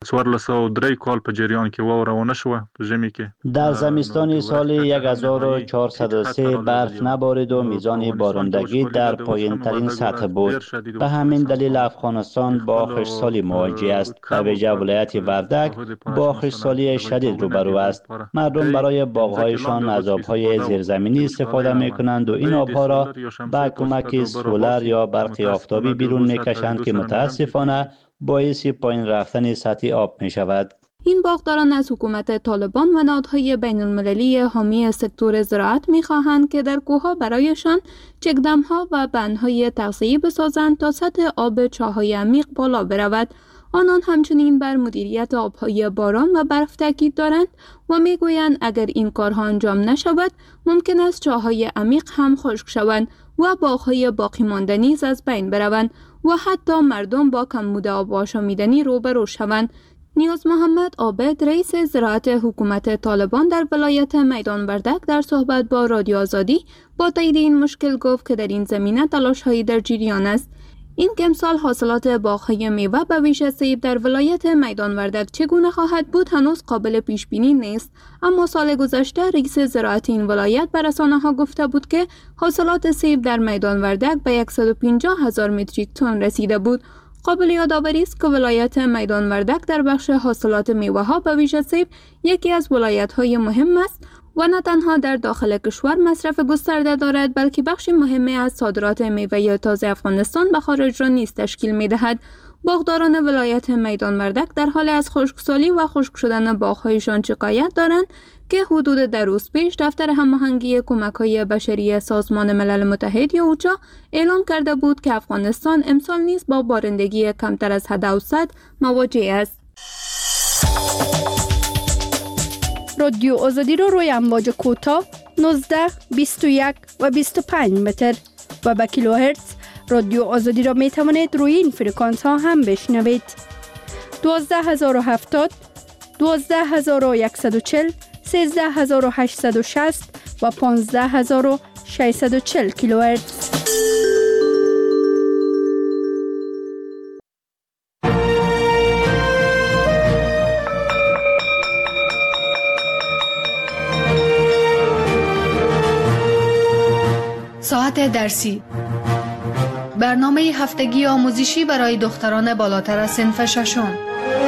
S1: در زمستان سال 1403 برف نبارید و میزان بارندگی در پایین ترین سطح بود. به همین دلیل افغانستان با خشکسالی مواجه است. در ویژه ولایت وردک با خشکسالی شدید روبرو است. مردم برای باغ‌هایشان از آب‌های زیرزمینی استفاده می‌کنند و این آب‌ها را با کمک سولر یا برق آفتابی بیرون می‌کشند که متأسفانه باعث پایین رفتن سطح آب می شود.
S14: این باغداران از حکومت طالبان و نهادهای بین المللی حامی سکتور زراعت می خواهند که در کوهها برایشان چکدم‌ها و بندهای تغذیه‌ای بسازند تا سطح آب چاه‌های عمیق بالا برود. آنان همچنین بر مدیریت آبهای باران و برف تاکید دارند و می گویند اگر این کارها انجام نشود ممکن است چاه‌های عمیق هم خشک شوند و باغ‌های باقی مانده نیز از بین بروند و حتی مردم با کمبود آب آشامیدنی روبرو شوند. نیاز محمد عابد رئیس زراعت حکومت طالبان در ولایت میدان وردک در صحبت با رادیو آزادی با تایید این مشکل گفت که در این زمینه تلاش‌هایی در جریان است. این که امسال حاصلات باغ‌های میوه به ویژه سیب در ولایت میدان وردک چگونه خواهد بود هنوز قابل پیش بینی نیست، اما سال گذشته رئیس زراعت این ولایت به رسانه‌ها گفته بود که حاصلات سیب در میدان وردک به 150,000 متریک تن رسیده بود. قابل یادآوری است که ولایت میدان وردک در بخش حاصلات میوه‌ها به ویژه سیب یکی از ولایت‌های مهم است و نه تنها در داخل کشور مصرف گسترده دارد بلکه بخشی مهمی از صادرات میوه تازه افغانستان به خارج را نیز تشکیل می‌دهد. باغداران ولایت میدان وردک در حال از خشکسالی و خشک شدن باغ‌هایشان شکایت دارند که حدود 2 روز پیش دفتر هماهنگی کمک‌های بشری سازمان ملل متحد یا اوچا اعلام کرده بود که افغانستان امسال نیز با بارندگی کمتر از حد اوسط مواجه است.
S10: رادیو آزادی رو روی امواج کوتاه 19، 21 و 25 متر و به کیلوهرتز رادیو آزادی را می توانید روی این فرکانس ها هم بشنوید. 12070 12140 13860 و 15640 کیلوهرتز.
S16: ساعت درسی، برنامه هفتگی آموزشی برای دختران بالاتر از صنف ششم.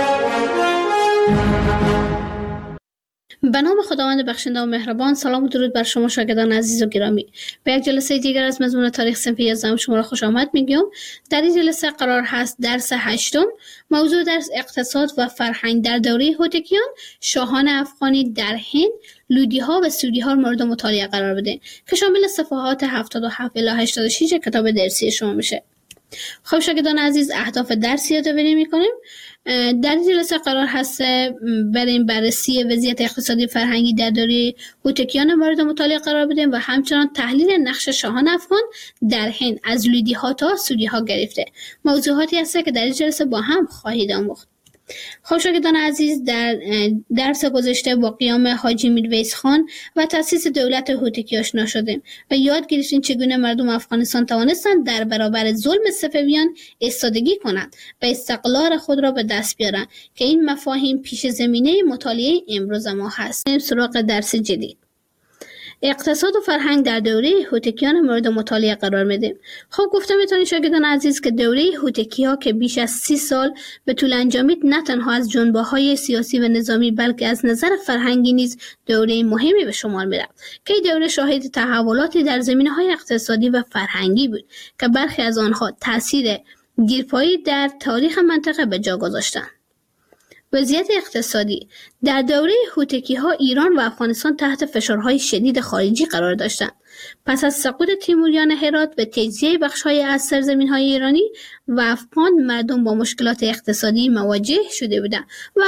S17: به نام خداوند بخشنده و مهربان. سلام و درود بر شما شاگردان عزیز و گرامی. به یک جلسه دیگر از مضمون تاریخ صنف 11 شما را خوش آمد میگم. در این جلسه قرار هست درس 8. موضوع درس اقتصاد و فرهنگ در دوره هوتکیان، شاهان افغانی در هند، لودی ها و سودی ها مورد مطالعه قرار بده که شامل صفحات 77 الی 86 کتاب درسی شما میشه. خب شاگردان عزیز، اهداف درس یادآوری میکنیم. در این جلسه قرار هست بریم بررسی وضعیت اقتصادی فرهنگی در دوره هوتکیان مورد مطالعه قرار بدیم و همچنان تحلیل نقش شاهان افغان در هند از لودی ها تا سودی ها گرفته. موضوعاتی هست که در این جلسه با هم خواهید آموخت. خب شاگردان عزیز، در درس گذشته با قیام حاجی میرویس خان و تأسیس دولت هوتکی آشنا شدیم و یاد گرفتیم چگونه مردم افغانستان توانستند در برابر ظلم صفویان ایستادگی کنند و استقلال خود را به دست بیارند که این مفاهیم پیش زمینه مطالعه امروز ما هست. سراغ درس جدید، اقتصاد و فرهنگ در دوره هوتکیان مورد مطالعه قرار میدیم. خب گفتم میتونید شاگردان عزیز که دوره هوتکی ها که بیش از 30 سال به طول انجامید، نه تنها از جنبه های سیاسی و نظامی بلکه از نظر فرهنگی نیز دوره مهمی به شمار میرفت که این دوره شاهد تحولاتی در زمینه های اقتصادی و فرهنگی بود که برخی از آنها تاثیر دیرپایی در تاریخ منطقه به جا گذاشتند. وضعیت اقتصادی در دوره هوتکی ها، ایران و افغانستان تحت فشارهای شدید خارجی قرار داشتند. پس از سقوط تیموریان هرات و تجزیه بخش‌های از سرزمین‌های ایرانی و افغان، مردم با مشکلات اقتصادی مواجه شده بودند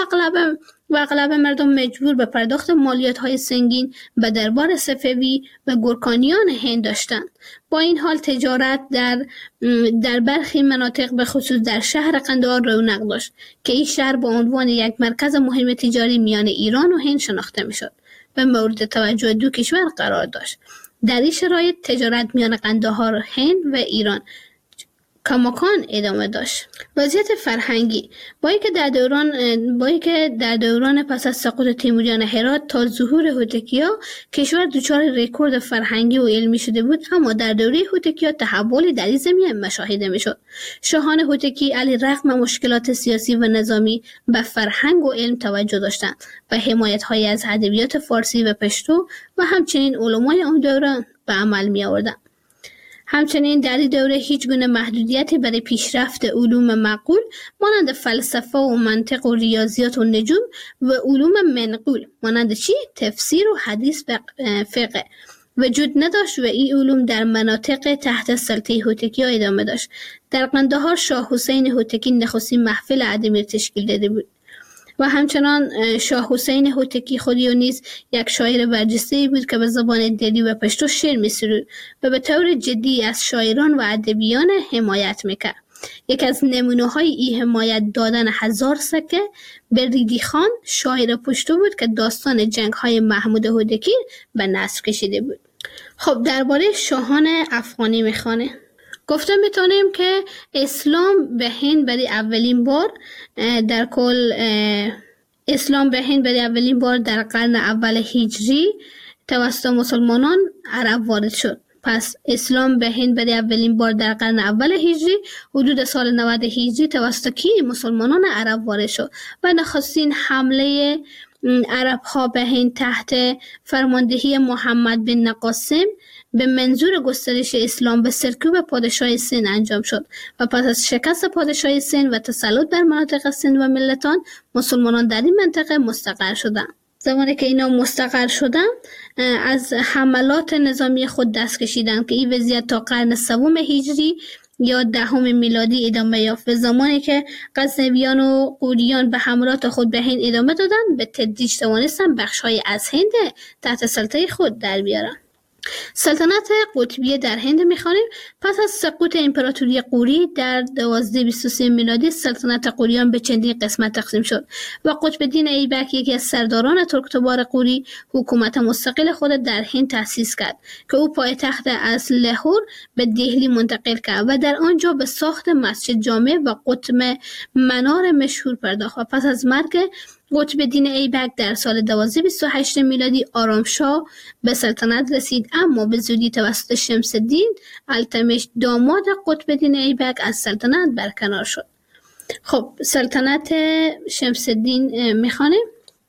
S17: و اغلب مردم مجبور به پرداخت مالیات‌های سنگین به دربار صفوی و گورکانیان هند داشتند. با این حال تجارت در برخی مناطق به خصوص در شهر قندهار رونق داشت که این شهر به عنوان یک مرکز مهم تجاری میان ایران و هند شناخته میشد و مورد توجه دو کشور قرار داشت. در این شرایط تجارت میان قندهار، هند و ایران کماکان ادامه داشت. وضعیت فرهنگی با اینکه در دوران پس از سقوط تیموریان هرات تا ظهور هوتکی‌ها کشور دچار رکورد فرهنگی و علمی شده بود، اما در دوره هوتکی‌ها تحولی در این زمینه مشاهده میشد. شاهان هوتکی علیرغم مشکلات سیاسی و نظامی به فرهنگ و علم توجه داشتند و حمایت‌هایی از ادبیات فارسی و پشتو و همچنین علمای آن دوره به عمل می‌آوردند. همچنین در این دوره هیچ گونه محدودیتی برای پیشرفت علوم معقول مانند فلسفه و منطق و ریاضیات و نجوم و علوم منقول مانند تفسیر و حدیث و فقه وجود نداشت و این علوم در مناطق تحت سلطه هوتکی ادامه داشت. در قندهار شاه حسین هوتکی نخستین محفل ادبی تشکیل داده بود و همچنان شاه حسین هوتکی خودی نیز یک شاعر برجسته بود که به زبان دری و پشتو شعر می‌سرود و به طور جدی از شاعران و ادیبان حمایت میکرد. یک از نمونه‌های این حمایت دادن 1000 سکه به ریدی خان، شاعر پشتو بود که داستان جنگ‌های محمود هوتکی به نثر کشیده بود. خب درباره شاهان افغانی میخوانه. گفته میتونیم که اسلام به هند برای اولین بار در قرن اول هجری توسط مسلمانان عرب وارد شد. پس اسلام به هند برای اولین بار در قرن اول هجری حدود سال 90 هجری توسط مسلمانان عرب وارد شد و نخستین حمله عرب ها به هند تحت فرماندهی محمد بن نقاسم به منظور گسترش اسلام به سرکوب پادشاه سند انجام شد و پس از شکست پادشاه سند و تسلط بر مناطق سند و ملتان، مسلمانان در این منطقه مستقر شدند. زمانی که اینا مستقر شدن، از حملات نظامی خود دست کشیدند که این وضعیت تا قرن سوم هجری یا 10 میلادی ادامه یافت. و زمانی که غزنویان و غوریان به حملات خود به هند ادامه دادند، به تدریج توانستند بخش‌های از هند تحت سلطه خود در بیارند. سلطنت قطبیه در هند می‌خوانیم. پس از سقوط امپراتوری قوری در 1223 میلادی سلطنت قوریان به چندین قسمت تقسیم شد و قطب الدین ایبک یکی از سرداران ترکتبار قوری حکومت مستقل خود در هند تأسیس کرد که او پایتخت از لاهور به دهلی منتقل کرد و در آنجا به ساخت مسجد جامع و قطب منار مشهور پرداخت و پس از مرگ قطب الدین ایبک در سال 1228 میلادی آرامشاه به سلطنت رسید، اما به زودی توسط شمس الدین التمش داماد قطب الدین ایبک از سلطنت برکنار شد. خب سلطنت شمس الدین میخوانیم.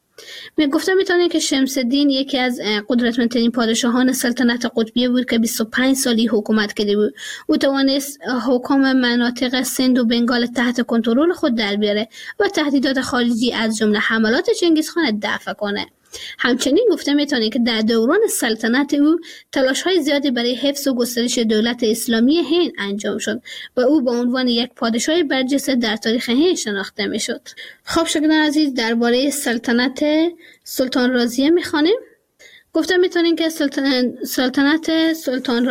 S17: گفتم میتونیم که شمس الدین یکی از قدرتمندترین پادشاهان سلطنت قطبیه بود که 25 سالی حکومت کرده بود. او توانست حکام مناطق سند و بنگال تحت کنترل خود در بیاره و تهدیدات خارجی از جمله حملات چنگیزخان دفع کنه. همچنین گفته میتونه که در دوران سلطنت او تلاش‌های زیادی برای حفظ و گسترش دولت اسلامی هند انجام شد و او به عنوان یک پادشاه برجسته در تاریخ هند شناخته میشد. خب شاگردان عزیز، درباره سلطنت سلطان رازیه میخوانیم. گفته میتونیم که سلطنت سلطان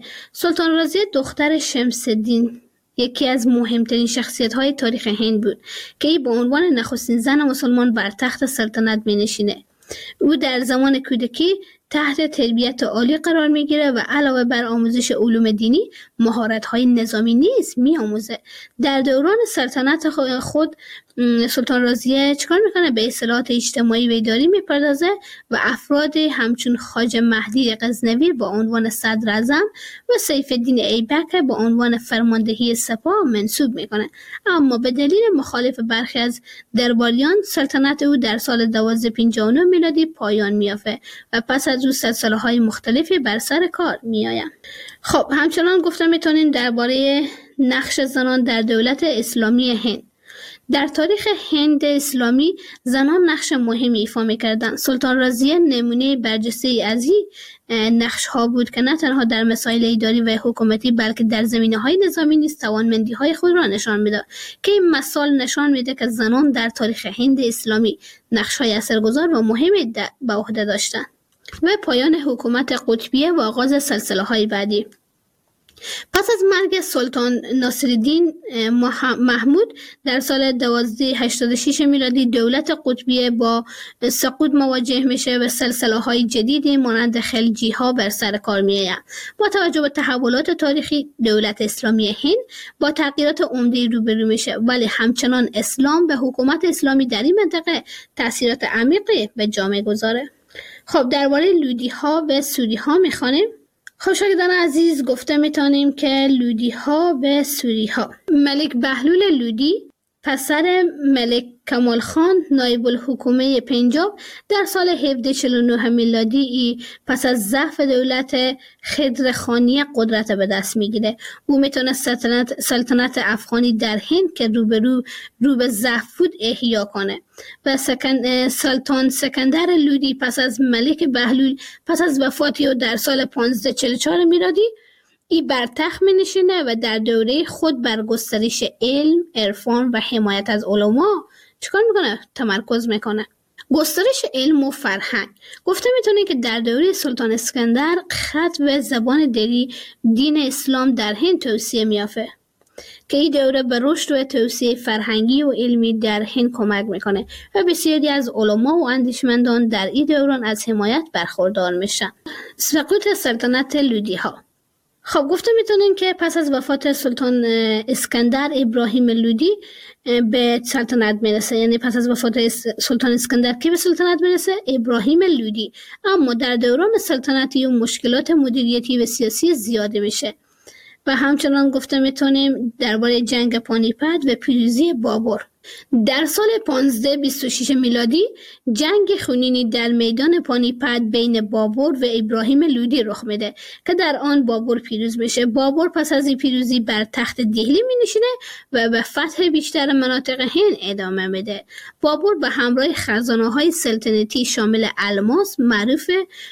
S17: رازیه دختر شمس الدین یکی از مهمترین شخصیت‌های تاریخ هند بود که ای به عنوان نخستین زن مسلمان بر تخت سلطنت می‌نشینه. او در زمان کودکی تحت تربیت عالی قرار میگیره و علاوه بر آموزش علوم دینی مهارت‌های نظامی نیز می‌آموزه. در دوران سلطنت خود سلطان رازیه چکار میکنه؟ به اصلاحات اجتماعی و اداری میپردازه و افراد همچون خواجه مهدی غزنوی با عنوان صدر اعظم و سیف الدین ایبک با عنوان فرماندهی سپاه منصوب میکنه. اما به دلیل مخالف برخی از درباریان سلطنت او در سال 1259 میلادی پایان میافته و پس از او سلسله‌های مختلفی بر سر کار میآیند. خب همچنان گفتم میتونیم درباره نقش زنان در دولت اسلامی هند. در تاریخ هند اسلامی زنان نقش مهمی ایفا می‌کردند. سلطان رازیه نمونه برجسته‌ای از این نقش‌ها بود که نه تنها در مسائل اداری و حکومتی بلکه در زمینه‌های نظامی نیز توانمندی‌های خود را نشان می‌داد که این مثال نشان میده که زنان در تاریخ هند اسلامی نقش‌های اثرگذار و مهمی به عهده داشتند. و پایان حکومت قطبیه و آغاز سلسله‌های بعدی. پس از مرگ سلطان ناصرالدین محمود در سال 1286 میلادی دولت قطبیه با سقوط مواجه میشه و سلسله‌های جدیدی مانند خلجی‌ها بر سر کار میآیند. با توجه به تحولات تاریخی دولت اسلامی هند با تغییرات عمده روبرو میشه، ولی همچنان اسلام و حکومت اسلامی در این منطقه تأثیرات عمیقی به جامعه گذاره. خب درباره لودی‌ها و سوری‌ها میخوانیم. خب شاگردان عزیز، گفته میتونیم که لودی‌ها و سوری‌ها. ملک بهلول لودی پسر ملک کمال خان نایب الحکومه پنجاب در سال 1749 میلادی پس از ضعف دولت خضر خانی قدرت به دست میگیره. او میتونه سلطنت افغانی در هند که رو به ضعف بود احیا کنه و سلطان سکندر لودی پس از ملک بهلول پس از وفاتی او در سال 1544 میلادی ای بر تخت می نشینه و در دوره خود بر گسترش علم، عرفان و حمایت از علما چیکار میکنه؟ تمرکز میکنه. گسترش علم و فرهنگ. گفته میتونه که در دوره سلطان اسکندر خط و زبان دری دین اسلام در هند توسعه میافته که این دوره به رشد و توسعه فرهنگی و علمی در هند کمک میکنه و بسیاری از علما و اندیشمندان در این دوران از حمایت برخوردار میشن. سقوط سلطنت لودی ها. خب گفته میتونیم که پس از وفات سلطان اسکندر ابراهیم لودی به سلطنت میرسه، یعنی پس از وفات سلطان اسکندر کی به سلطنت میرسه؟ ابراهیم لودی. اما در دوران سلطنتی و مشکلات مدیریتی و سیاسی زیاده میشه و همچنان گفته میتونیم درباره جنگ پانیپت و پیروزی بابر. در سال 1526 میلادی جنگ خونینی در میدان پانیپت بین بابر و ابراهیم لودی رخ میده که در آن بابر پیروز میشه. بابر پس از این پیروزی بر تخت دهلی می نشینه و به فتح بیشتر مناطق هند ادامه میده. بابر به همراه خزانه‌های سلطنتی شامل الماس معروف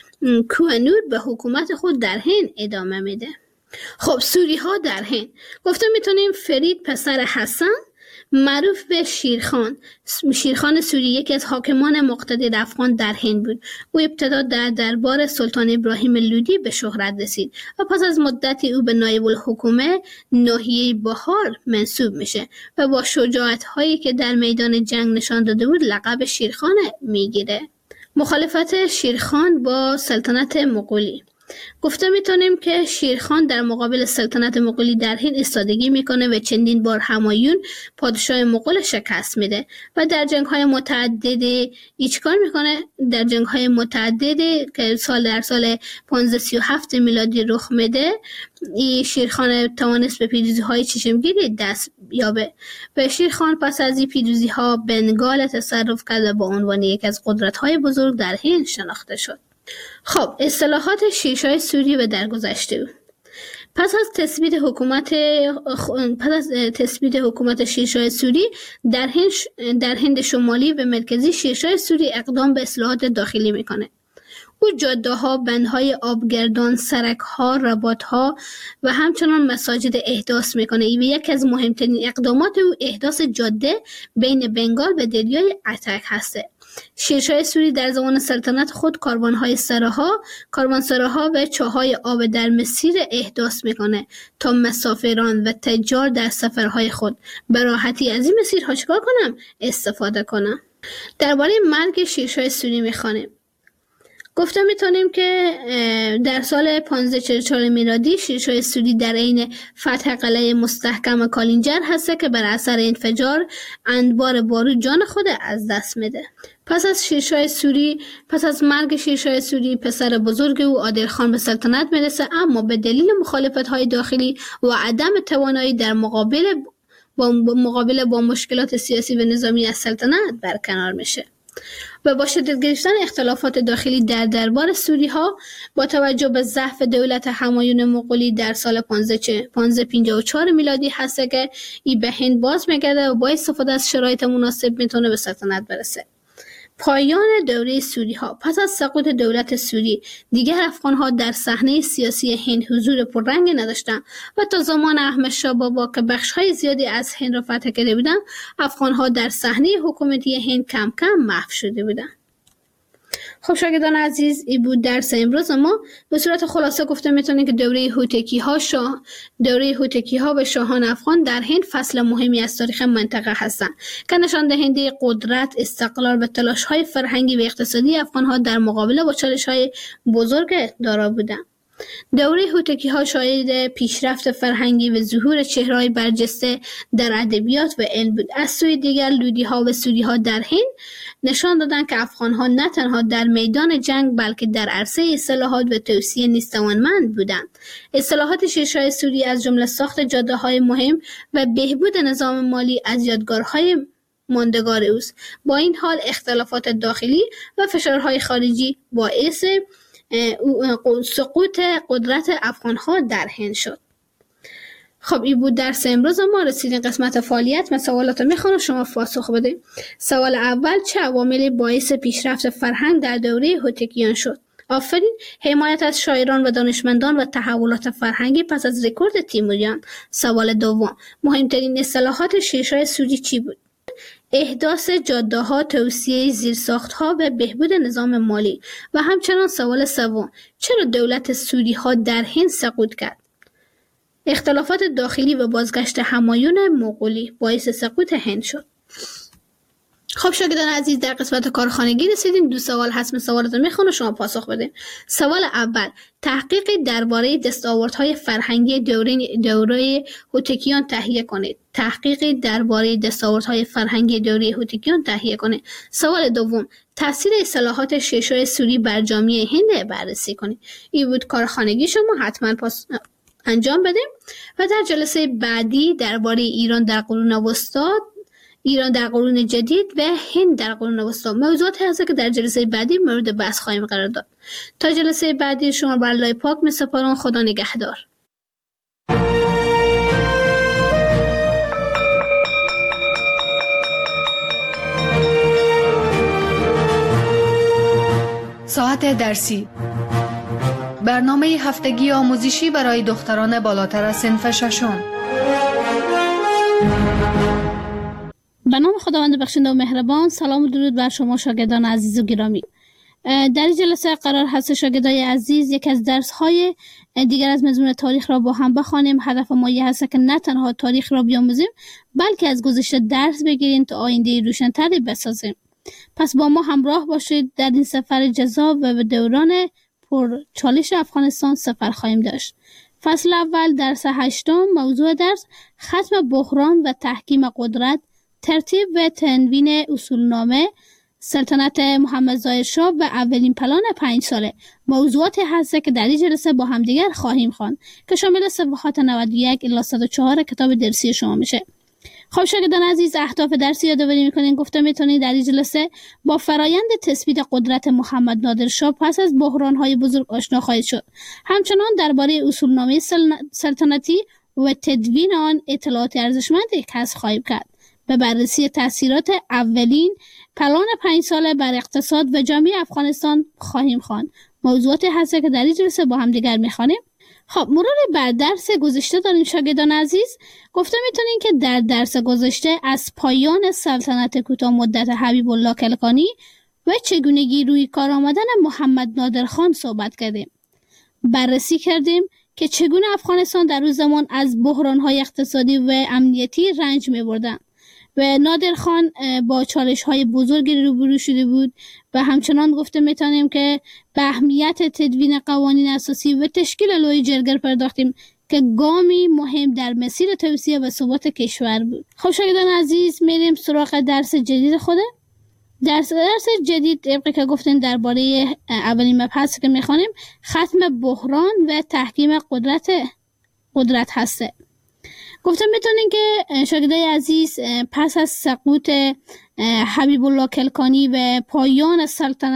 S17: کوهنور به حکومت خود در هند ادامه میده. خب سوری ها در هند. گفته میتونیم فرید پسر حسن معروف به شیرخان سوری یکی از حاکمان مقتدر افغان در هند بود. او ابتدا در دربار سلطان ابراهیم لودی به شهرت رسید و پس از مدتی او به نایب الحکومه ناحیه بهار منصوب میشه و با شجاعت هایی که در میدان جنگ نشان داده بود لقب شیرخان میگیره. مخالفت شیرخان با سلطنت مغولی. گفته میتونیم که شیرخان در مقابل سلطنت مغولی در هند ایستادگی میکنه و چندین بار همایون پادشاه مغول شکست میده و در جنگ‌های متعدد چیکار میکنه؟ در جنگ‌های متعدد که سال 1537 میلادی رخ میده، این شیرخان توانست به پیروزی‌های چشمگیری دست یابه و شیرخان پس از این پیروزی‌ها بنگال تصرف کرد و با عنوان یک از قدرت‌های بزرگ در هند شناخته شد. خب اصطلاحات شیرشاه سوری و درگذشته او. پس از تثبیت حکومت شیرشاه سوری در هند شمالی و مرکزی، شیرشاه سوری اقدام به اصلاحات داخلی میکنه. او جاده‌ها، بندهای آبگردان، سرک‌ها، رباط‌ها و همچنان مساجد احداث میکنه. و یکی از مهمترین اقدامات او احداث جاده بین بنگال و دریای اتک هسته. شیرشاه سوری در زمان سلطنت خود کاروانسراها و چاهای آب در مسیر احداث میکنه تا مسافران و تجار در سفرهای خود به راحتی از این مسیرها چیکار کنم؟ استفاده کنم. درباره مرگ شیرشاه سوری میخوانیم. گفته میتونیم که در سال 1544 میلادی شیرشاه سوری در عین فتح قلعه مستحکم کالینجر هسته که بر اثر انفجار انبار بارود جان خود از دست میده. پس از مرگ شیرشاه سوری پسر بزرگ او عادل خان به سلطنت میرسه، اما به دلیل مخالفت‌های داخلی و عدم توانایی در مقابله با مشکلات سیاسی و نظامی از سلطنت برکنار میشه و با شدت گرفتن اختلافات داخلی در دربار سوری ها با توجه به ضعف دولت همایون مغولی در سال 1554 میلادی هست که ای به هند باز میگرده و با استفاده از شرایط مناسب میتونه به سلطنت برسه. پایان دوره سوری ها. پس از سقوط دولت سوری دیگر افغان ها در صحنه سیاسی هند حضور پررنگ نداشتند و تا زمان احمد شاه بابا که بخش های زیادی از هند را فتح کرده بودند، افغان ها در صحنه حکومتی هند کم کم محو شده بودند. خب شاگردان عزیز، این بود درس امروز ما. به صورت خلاصه گفته میتونیم که دوره هوتکی ها و شاهان افغان در هند فصل مهمی از تاریخ منطقه هستند که نشان دهنده قدرت، استقلال و تلاش های فرهنگی و اقتصادی افغان ها در مقابله با چالش های بزرگ دارا بودند. دوره هوتکی ها شاهد پیشرفت فرهنگی و ظهور چهره‌های برجسته در ادبیات و علم بود. از سوی دیگر لودی ها و سوری ها در هند نشان دادند که افغان ها نه تنها در میدان جنگ بلکه در عرصه اصلاحات و توسعه نیز توانمند بودند. اصلاحات شیرشاه سوری از جمله ساخت جاده های مهم و بهبود نظام مالی از یادگارهای ماندگار اوست. با این حال اختلافات داخلی و فشارهای خارجی باعث سقوط قدرت افغان ها در هند شد. خب این بود درس امروز ما. رسیدین قسمت فعالیت. من سوالات رو میخوام شما پاسخ بده. سوال اول: چه عواملی باعث پیشرفت فرهنگ در دوره هوتکیان شد؟ آفرین. حمایت از شاعران و دانشمندان و تحولات فرهنگی پس از رکورد تیموریان. سوال دوم: مهمترین اصلاحات شیرشاه سوری چی بود؟ احداث جاده‌ها، توسعه زیرساخت‌ها و بهبود نظام مالی. و همچنان سوال سوم: چرا دولت سوری‌ها در هند سقوط کرد؟ اختلافات داخلی و بازگشت همایون مغولی باعث سقوط هند شد. خب شاگردان عزیز، در قسمت کارخانگی رسیدیم. 2 سوال هست، من سوالاتو میخونم شما پاسخ بدین. سوال اول: تحقیق درباره دستاوردهای فرهنگی دوره هوتکیان تهیه کنید. تحقیق درباره دستاوردهای فرهنگی دوره هوتکیان تهیه کنید. سوال دوم: تاثیر اصلاحات شیرشاه سوری بر جامعه هند بررسی کنید. این بود کارخانگی شما، حتما انجام بدیم. و در جلسه بعدی درباره ایران در قرون وسطی، ایران در قرون جدید و هند در قرون وسطی موضوعاتی هست که در جلسه بعدی مورد بحث خواهیم قرار داد. تا جلسه بعدی شما بر الله پاک می‌سپارم. خدا نگهدار.
S16: ساعت درسی، برنامه هفتگی آموزشی برای دختران بالاتر از صنف ششم.
S17: به نام خداوند بخشنده و مهربان. سلام و درود بر شما شاگردان عزیز و گرامی. در جلسه قرار هست شاگردای عزیز یک از درس‌های دیگر از مضمون تاریخ را با هم بخوانیم. هدف ما این هست که نه تنها تاریخ را بیاموزیم بلکه از گذشته درس بگیریم تا آینده روشن‌تری بسازیم. پس با ما همراه باشید. در این سفر جذاب و به دوران پر چالش افغانستان سفر خواهیم داشت. فصل اول درس 8، موضوع درس ختم بحران و تحکیم قدرت، ترتیب و تنوین اصولنامه سلطنت محمد ظاهر شاه و اولین پلان 5 ساله. موضوعاتی هست که در این جلسه با هم دیگر خواهیم خواند که شامل صفحات 91 الی 104 کتاب درسی شما میشه. خب شاگردان عزیز، اهداف درسی یادآوری میکنین. گفته میتونید در این جلسه با فرایند تثبیت قدرت محمد نادر شاه پس از بحران‌های بزرگ آشنا خواهید شد. همچنان درباره اصولنامه سلطنتی و تدوین آن اطلاعات ارزشمندی کسب خواهید کرد. به بررسی تاثیرات اولین پلان 5 ساله بر اقتصاد و جامعه افغانستان خواهیم خواند. موضوعاتی هست که در این جلسه با هم دیگر میخوانیم. خب مرور بر درس گذشته داریم شاگردان عزیز. گفته میتونین که در درس گذشته از پایان سلطنت کوتاه مدت حبیب الله کلکانی و چگونگی روی کار آمدن محمد نادر خان صحبت کردیم. بررسی کردیم که چگونه افغانستان در اون زمان از بحران‌های اقتصادی و امنیتی رنج می‌بردند و نادر خان با چالش‌های بزرگی روبرو شده بود و همچنان گفته میتونیم که به اهمیت تدوین قوانین اساسی و تشکیل لوی جرگه پرداختیم که گامی مهم در مسیر توسعه و ثبات کشور بود. خب شاگردان عزیز، میریم سراغ درس جدید خوده. درس جدید طبق که گفتیم درباره اولین مبحث که میخوانیم ختم بحران و تحکیم قدرت هسته. گفتم میتونین که شاگردای عزیز پس از سقوط حبیب الله کلکانی و پایان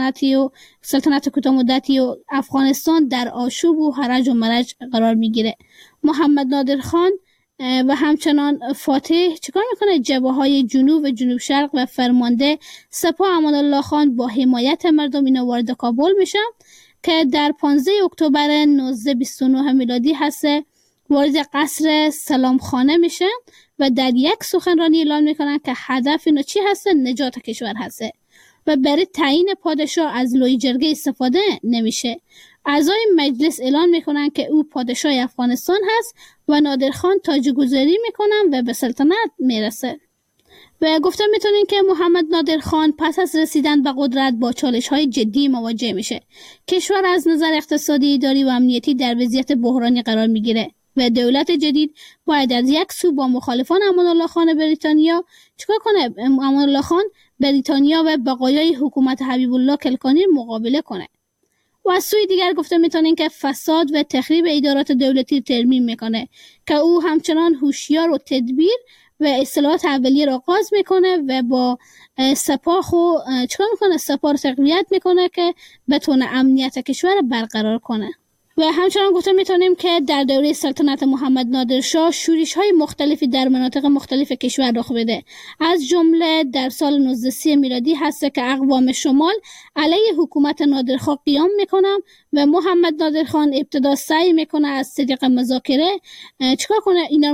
S17: سلطنت کوتاه مدتی و افغانستان در آشوب و هرج و مرج قرار میگیره. محمد نادر خان و همچنان فاتح چیکار میکنه؟ جبهه‌های جنوب و جنوب شرق و فرمانده سپاه امان الله خان با حمایت مردم اینا وارد کابل میشن که در 15 اکتبر 1929 میلادی هسته وارد قصر سلام خانه میشن و در یک سخنرانی اعلام میکنن که هدف اینا چی هسته؟ نجات کشور هسته و برای تعیین پادشاه از لوی جرگه استفاده نمیشه. اعضای مجلس اعلان میکنن که او پادشاه افغانستان هست و نادر خان تاجگذاری میکنن و به سلطنت میرسه. و گفته میتونین که محمد نادر خان پس از رسیدن به قدرت با چالش های جدی مواجه میشه. کشور از نظر اقتصادی، اداری و امنیتی در وضعیت بحرانی قرار میگیره و دولت جدید باید از یک سو با مخالفان امان الله خان بریتانیا چیکار کنه؟ امان الله خان بریتانیا و بقایای حکومت حبیب الله کلکانی مقابله کنه. و از سوی دیگر گفته میتونین که فساد و تخریب ادارات دولتی ترمیم میکنه که او همچنان هوشیار و تدبیر و اصلاحات اولیه را آغاز میکنه و با سپاه چیکار میکنه؟ سپاه تقویت میکنه که بتونه امنیت کشور برقرار کنه. و همچنان گفته میتونیم که در دوره سلطنت محمد نادر شاه شورش های مختلفی در مناطق مختلف کشور رخ بده. از جمله در سال 1930 میلادی هست که اقوام شمال علیه حکومت نادرخان قیام میکنن و محمد نادر خان ابتدا سعی میکنه از طریق مذاکره چیکار کنه؟ اینا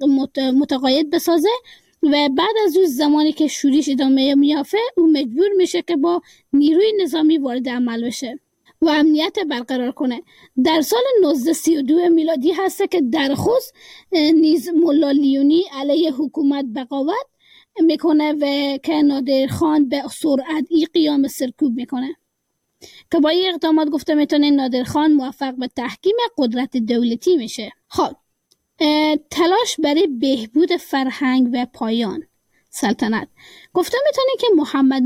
S17: متقاعد بسازه و بعد از اون زمانی که شورش ادامه میافته او مجبور میشه که با نیروی نظامی وارد عمل بشه و امنیت برقرار کنه. در سال 1932 میلادی هست که در خوست نیز ملا لیونی علیه حکومت بغاوت میکنه و که نادر خان به سرعت ای قیام سرکوب میکنه که با این اقدامات گفته میتونه نادر خان موفق به تحکیم قدرت دولتی میشه. خب تلاش برای بهبود فرهنگ و پایان سلطنت. گفته میتونه که محمد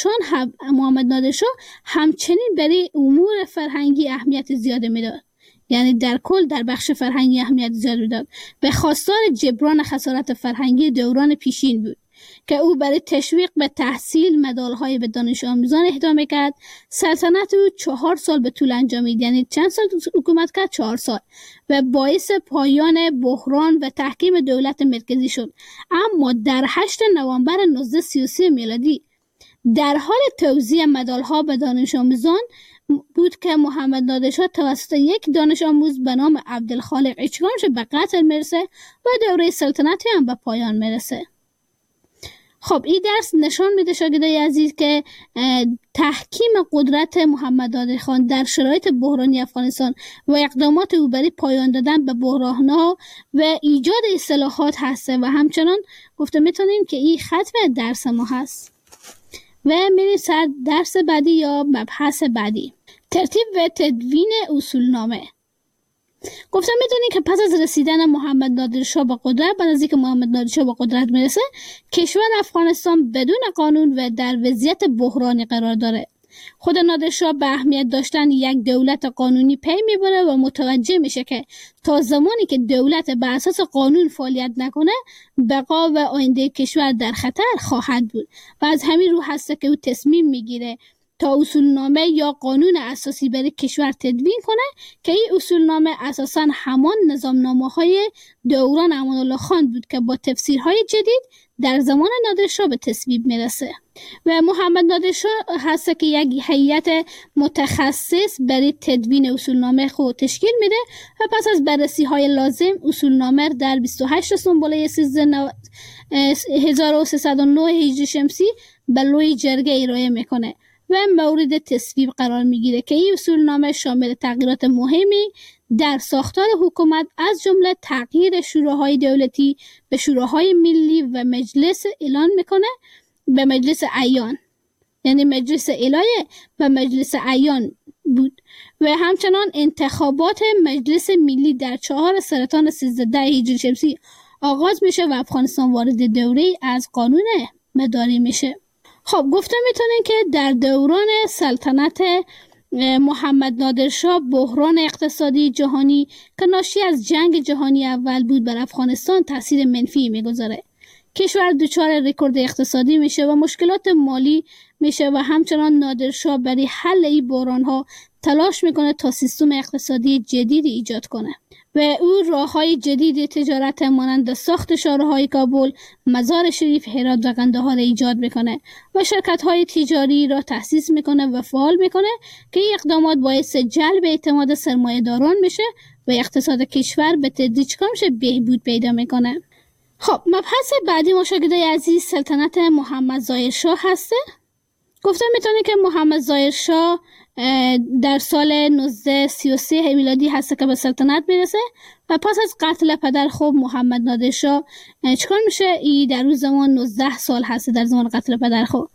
S17: نادر شاه همچنین برای امور فرهنگی اهمیت زیاد میداد. یعنی در کل در بخش فرهنگی اهمیت زیاد میداد. به خواستار جبران خسارت فرهنگی دوران پیشین بود که او برای تشویق به تحصیل مدال‌های به دانش آموزان اهدا می‌کرد. سلطنت او 4 سال به طول انجامید، یعنی چند سال حکومت کرد؟ 4 سال و باعث پایان بحران و تحکیم دولت مرکزی شد. اما در 8 نوامبر 1933 میلادی در حال توزیع مدال‌ها به دانش آموزان بود که محمد نادر شاه توسط یک دانش آموز به نام عبدالخالق اچکانش به قتل میرسه و دوره سلطنتی هم به پایان میرسه. خب این درس نشان میده شاگردای عزیز که تحکیم قدرت محمد نادر خان در شرایط بحرانی افغانستان و اقدامات او برای پایان دادن به بحران‌ها و ایجاد اصلاحات هسته و همچنان گفته میتونیم که این ختم درس ما هست. و میریم سر درس بعدی یا مبحث بعدی، ترتیب و تدوین اصولنامه. گفتم میدونین که پس از رسیدن محمد نادر شاه به قدرت، بعد از اینکه محمد نادر شاه به قدرت میرسه، کشور افغانستان بدون قانون و در وضعیت بحرانی قرار داره. خود نادر شاه به اهمیت داشتن یک دولت قانونی پی میبره و متوجه میشه که تا زمانی که دولت بر اساس قانون فعالیت نکنه، بقا و آینده کشور در خطر خواهد بود و از همین رو هست که او تصمیم میگیره تا اصولنامه یا قانون اساسی برای کشور تدوین کنه که این اصولنامه اساساً همان نظامنامه‌های دوران امان الله خان بود که با تفسیرهای جدید در زمان نادر شاه به تصویب میرسه و محمد نادر شاه هست که یک هیئت متخصص برای تدوین اصولنامه خود تشکیل میده و پس از بررسی‌های لازم اصولنامه در 28 سنبله 1309 هجری شمسی به لوی جرگه ارائه میکنه و مورد تصویب قرار میگیره که این اصولنامه شامل تغییرات مهمی در ساختار حکومت از جمله تغییر شوراهای دولتی به شوراهای ملی و مجلس اعلان میکنه به مجلس اعیان، یعنی مجلس الهه و مجلس اعیان بود و همچنان انتخابات مجلس ملی در 4 سرطان 13 هجری شمسی آغاز میشه و افغانستان وارد دوره از قانون مداری میشه. خب گفته میتونین که در دوران سلطنت محمد نادر شاه بحران اقتصادی جهانی که ناشی از جنگ جهانی اول بود بر افغانستان تاثیر منفی میگذاره. کشور دچار رکورد اقتصادی میشه و مشکلات مالی میشه و همچنان نادر شاه برای حل این بحران‌ها تلاش میکنه تا سیستم اقتصادی جدیدی ایجاد کنه و او راه‌های جدید تجارت مانند ساخت شاهراهای کابل، مزار شریف، هرات و قندهار ایجاد میکنه و شرکت‌های تجاری را تأسیس میکنه و فعال میکنه که این اقدامات باعث جلب اعتماد سرمایه‌داران میشه و اقتصاد کشور به تدریج بهبود پیدا میکنه. خب مبحث بعدی ما شاگردای عزیز سلطنت محمد ظاهر شاه هسته. گفتم میتونه که محمد ظاهر شاه در سال 1933 میلادی هست که به سلطنت میرسه و پس از قتل پدر خوب محمد نادر شاه چکار میشه؟ ای در روز زمان 19 سال هست در زمان قتل پدر خوب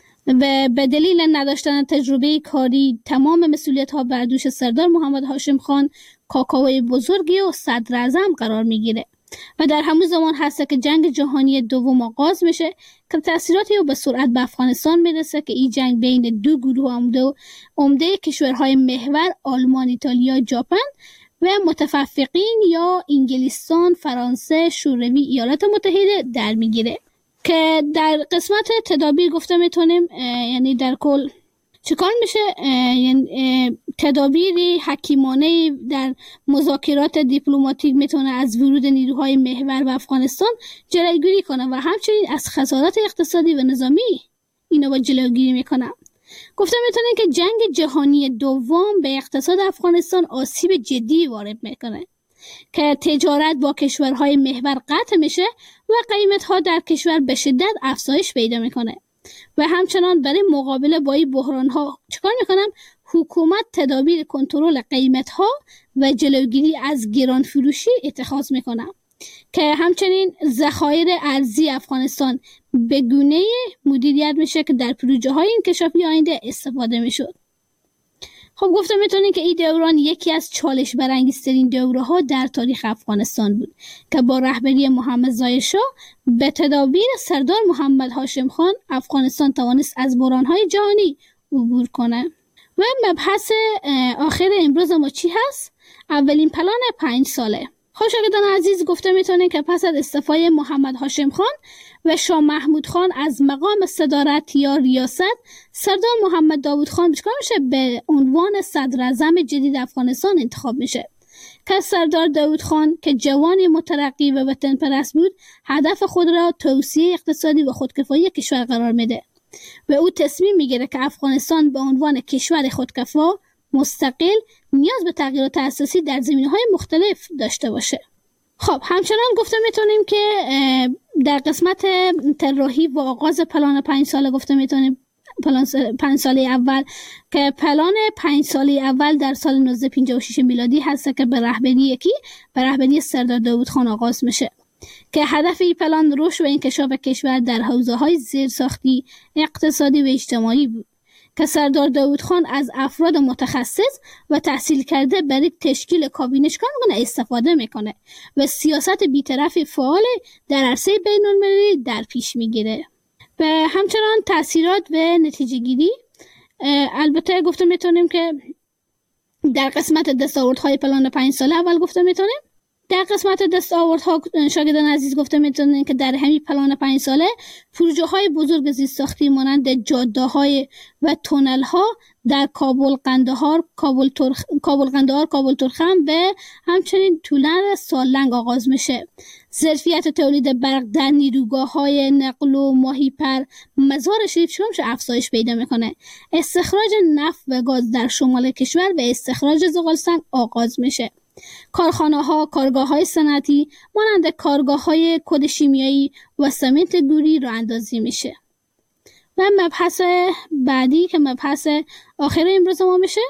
S17: و به دلیل نداشتن تجربه کاری تمام مسئولیت ها بر دوش سردار محمد هاشم خان کاکاوی بزرگی و صدر اعظم قرار میگیره و در همون زمان هست که جنگ جهانی دوم آغاز میشه که تأثیراتی رو به سرعت به افغانستان میرسه که این جنگ بین دو گروه عمده کشورهای محور آلمان، ایتالیا، ژاپن و متفقین یا انگلستان، فرانسه، شوروی، ایالات متحده در میگیره که در قسمت تدابیر گفته میتونیم یعنی در کل چیکار میشه؟ یعنی تدابیر حکیمانه در مذاکرات دیپلماتیک میتونه از ورود نیروهای محور به افغانستان جلوگیری کنه و همچنین از خسارات اقتصادی و نظامی اینا با جلوگیری میکنه. گفته میتونه که جنگ جهانی دوم به اقتصاد افغانستان آسیب جدی وارد میکنه که تجارت با کشورهای محور قطع میشه و قیمت‌ها در کشور به شدت افزایش پیدا میکنه و همچنان برای مقابله با این بحران‌ها چیکار میکنم؟ حکومت تدابیر کنترل قیمت‌ها و جلوگیری از گران فروشی اتخاذ میکنه که همچنین ذخایر ارزی افغانستان به گونه مدیریت میشه که در پروژه‌های انکشافی آینده استفاده میشد. خب گفتم میتونین که این دوران یکی از چالش برانگیزترین دوره‌ها در تاریخ افغانستان بود که با رهبری محمد ظاهر شاه به تدابیر سردار محمد هاشم خان افغانستان توانست از بحران‌های جهانی عبور کنه. و مبحث آخر امروز ما چی هست؟ اولین پلان 5 ساله. خب شاگردان عزیز گفته میتونه که پس از استعفای محمد هاشم خان و شاه محمود خان از مقام صدارت یا ریاست، سردار محمد داوود خان چیکار میشه؟ به عنوان صدر اعظم جدید افغانستان انتخاب میشه که سردار داوود خان که جوانی مترقی و وطن پرست بود، هدف خود را توسعه اقتصادی و خودکفایی کشور قرار میده و او تصمیم میگیره که افغانستان به عنوان کشور خودکفا مستقل نیاز به تغییرات اساسی در زمینه‌های مختلف داشته باشه. خب همچنان گفته میتونیم که در قسمت طراحی و آغاز پلان 5 ساله گفته میتونیم پلان 5 ساله اول که پلان 5 ساله اول در سال 1956 میلادی هست که به رهبری سردار داوود خان آغاز میشه که هدف این پلان رشد و انکشاف کشور در حوزه‌های زیرساختی، اقتصادی و اجتماعی بود که سردار داوود خان از افراد متخصص و تحصیل کرده برای تشکیل کابینه‌شان استفاده میکنه و سیاست بی‌طرف فعال در عرصه بین‌المللی در پیش میگیره. و همچنان تأثیرات و نتیجه گیری، البته گفته میتونیم که در قسمت دستاوردهای پلان 5 ساله اول گفته میتونیم در قسمت دستاوردها شاگردان عزیز گفته میتونیم که در همین پلان 5 ساله پروژه های بزرگ زیرساختی مانند جاده های و تونل ها در کابل قندهار، کابل ترخم و همچنین تونل سالنگ آغاز میشه. ظرفیت تولید برق در نیروگاه های نقل و ماهیپر مزار شریف شمش افزایش پیدا میکنه. استخراج نفت و گاز در شمال کشور و استخراج زغالسنگ آغاز میشه. کارخانه ها، کارگاه های صنعتی مانند کارگاه های کد شیمیایی و سمنت گوری راه اندازی میشه. و مبحث بعدی که مبحث آخر امروز ما میشه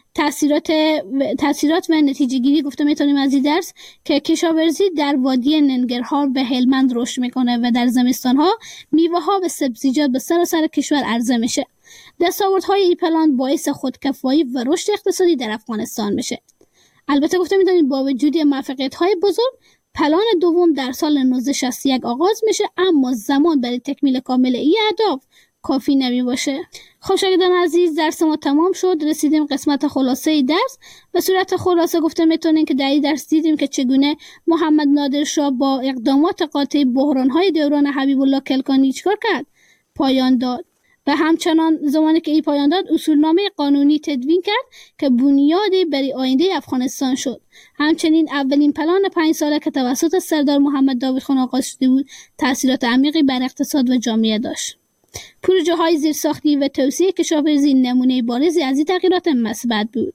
S17: تأثیرات و نتیجه گیری گفته میتونیم از این درس که کشاورزی در وادی ننگرهار و هلمند رشد میکنه و در زمستان ها میوه ها و سبزیجات به سراسر کشور عرضه میشه. دستاوردهای این پلان باعث خودکفایی و رشد اقتصادی در افغانستان میشه. البته گفته میتونیم با وجود موفقیت‌های بزرگ پلان دوم در سال 1961 آغاز میشه، اما زمان برای تکمیل کامل این اهداف کافی نمی باشه. خب شاگردان عزیز، درس ما تمام شد. رسیدیم قسمت خلاصه درس. به صورت خلاصه گفته میتونیم که در این درس دیدیم که چگونه محمد نادر شاه با اقدامات قاطع بحران‌های دوران حبیب الله کلکانی چیکار کرد؟ پایان داد. و همچنان زمانی که این پایان داد اصولنامه قانونی تدوین کرد که بنیادی برای آینده افغانستان شد. همچنین اولین پلان 5 ساله که توسط سردار محمد داوود خان آغاز شده بود تأثیرات عمیقی بر اقتصاد و جامعه داشت. پروژه های زیرساختی و توسعه کشاورزی نمونه بارزی از این تغییرات مثبت بود.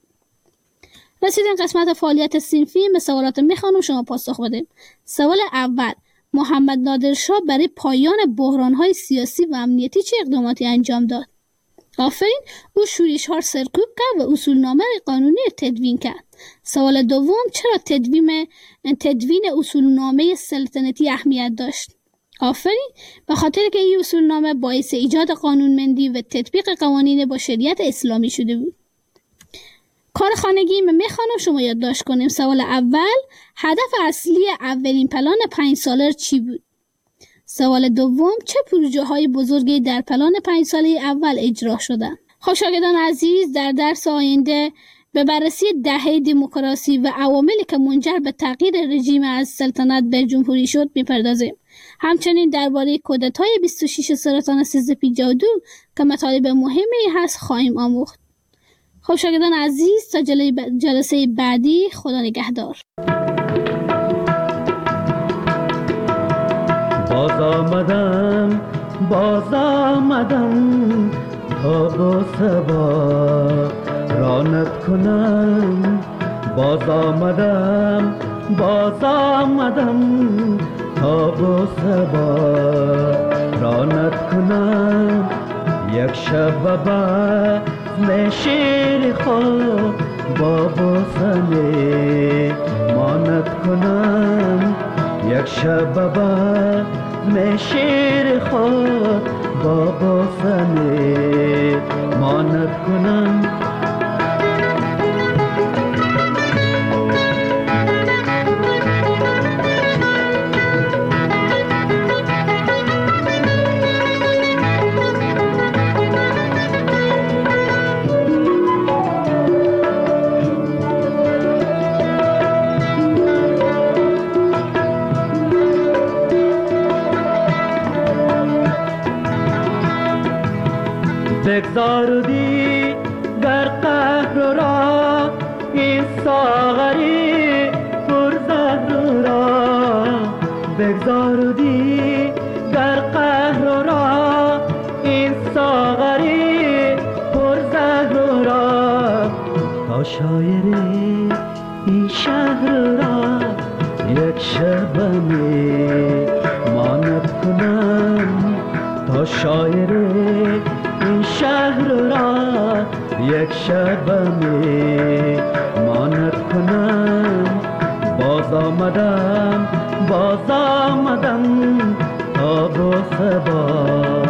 S17: رسیدیم قسمت فعالیت صنفی. سوالات میخوانم شما پاسخ بدید. سوال اول: محمد نادر شاه برای پایان بحران‌های سیاسی و امنیتی چه اقداماتی انجام داد؟ آفرین، او شورش‌ها را سرکوب کرد و اصولنامه قانونی تدوین کرد. سوال دوم: چرا تدوین اصولنامه سلطنتی اهمیت داشت؟ آفرین، به خاطر که این اصولنامه باعث ایجاد قانونمندی و تطبیق قوانین با شریعت اسلامی شده بود. کار خانگی میخوانم شما یادداشت کنیم. سوال اول: هدف اصلی اولین پلان 5 ساله چی بود؟ سوال دوم: چه پروژه های بزرگی در پلان 5 ساله اول اجرا شدند؟ خب شاگردان عزیز، در درس آینده به بررسی دهه دموکراسی و عواملی که منجر به تغییر رژیم از سلطنت به جمهوری شد میپردازیم. همچنین درباره کودتای 26 سرطان 1352 که مطالب مهمی هست خواهیم آموخت. خب شاگردان عزیز، تا جلسه بعدی خدا نگهدار.
S18: باز آمدم تا با سبا رانت کنم. باز آمدم تا با سبا رانت کنم. یک شب بعد شیر خود با بوسنی مانت کنم. یک شب بعد شیر خود با بوسنی مانت کنم. بگذاردی در قهر را این ساغری پرزهر را. بگذاردی در قهر را این ساغری پرزهر را. تا شاعری این شهر را یک یک شبمی ماند کنم تا شاعر این شهر را یک شبمی ماند کنم. باز آمدم تا با سبا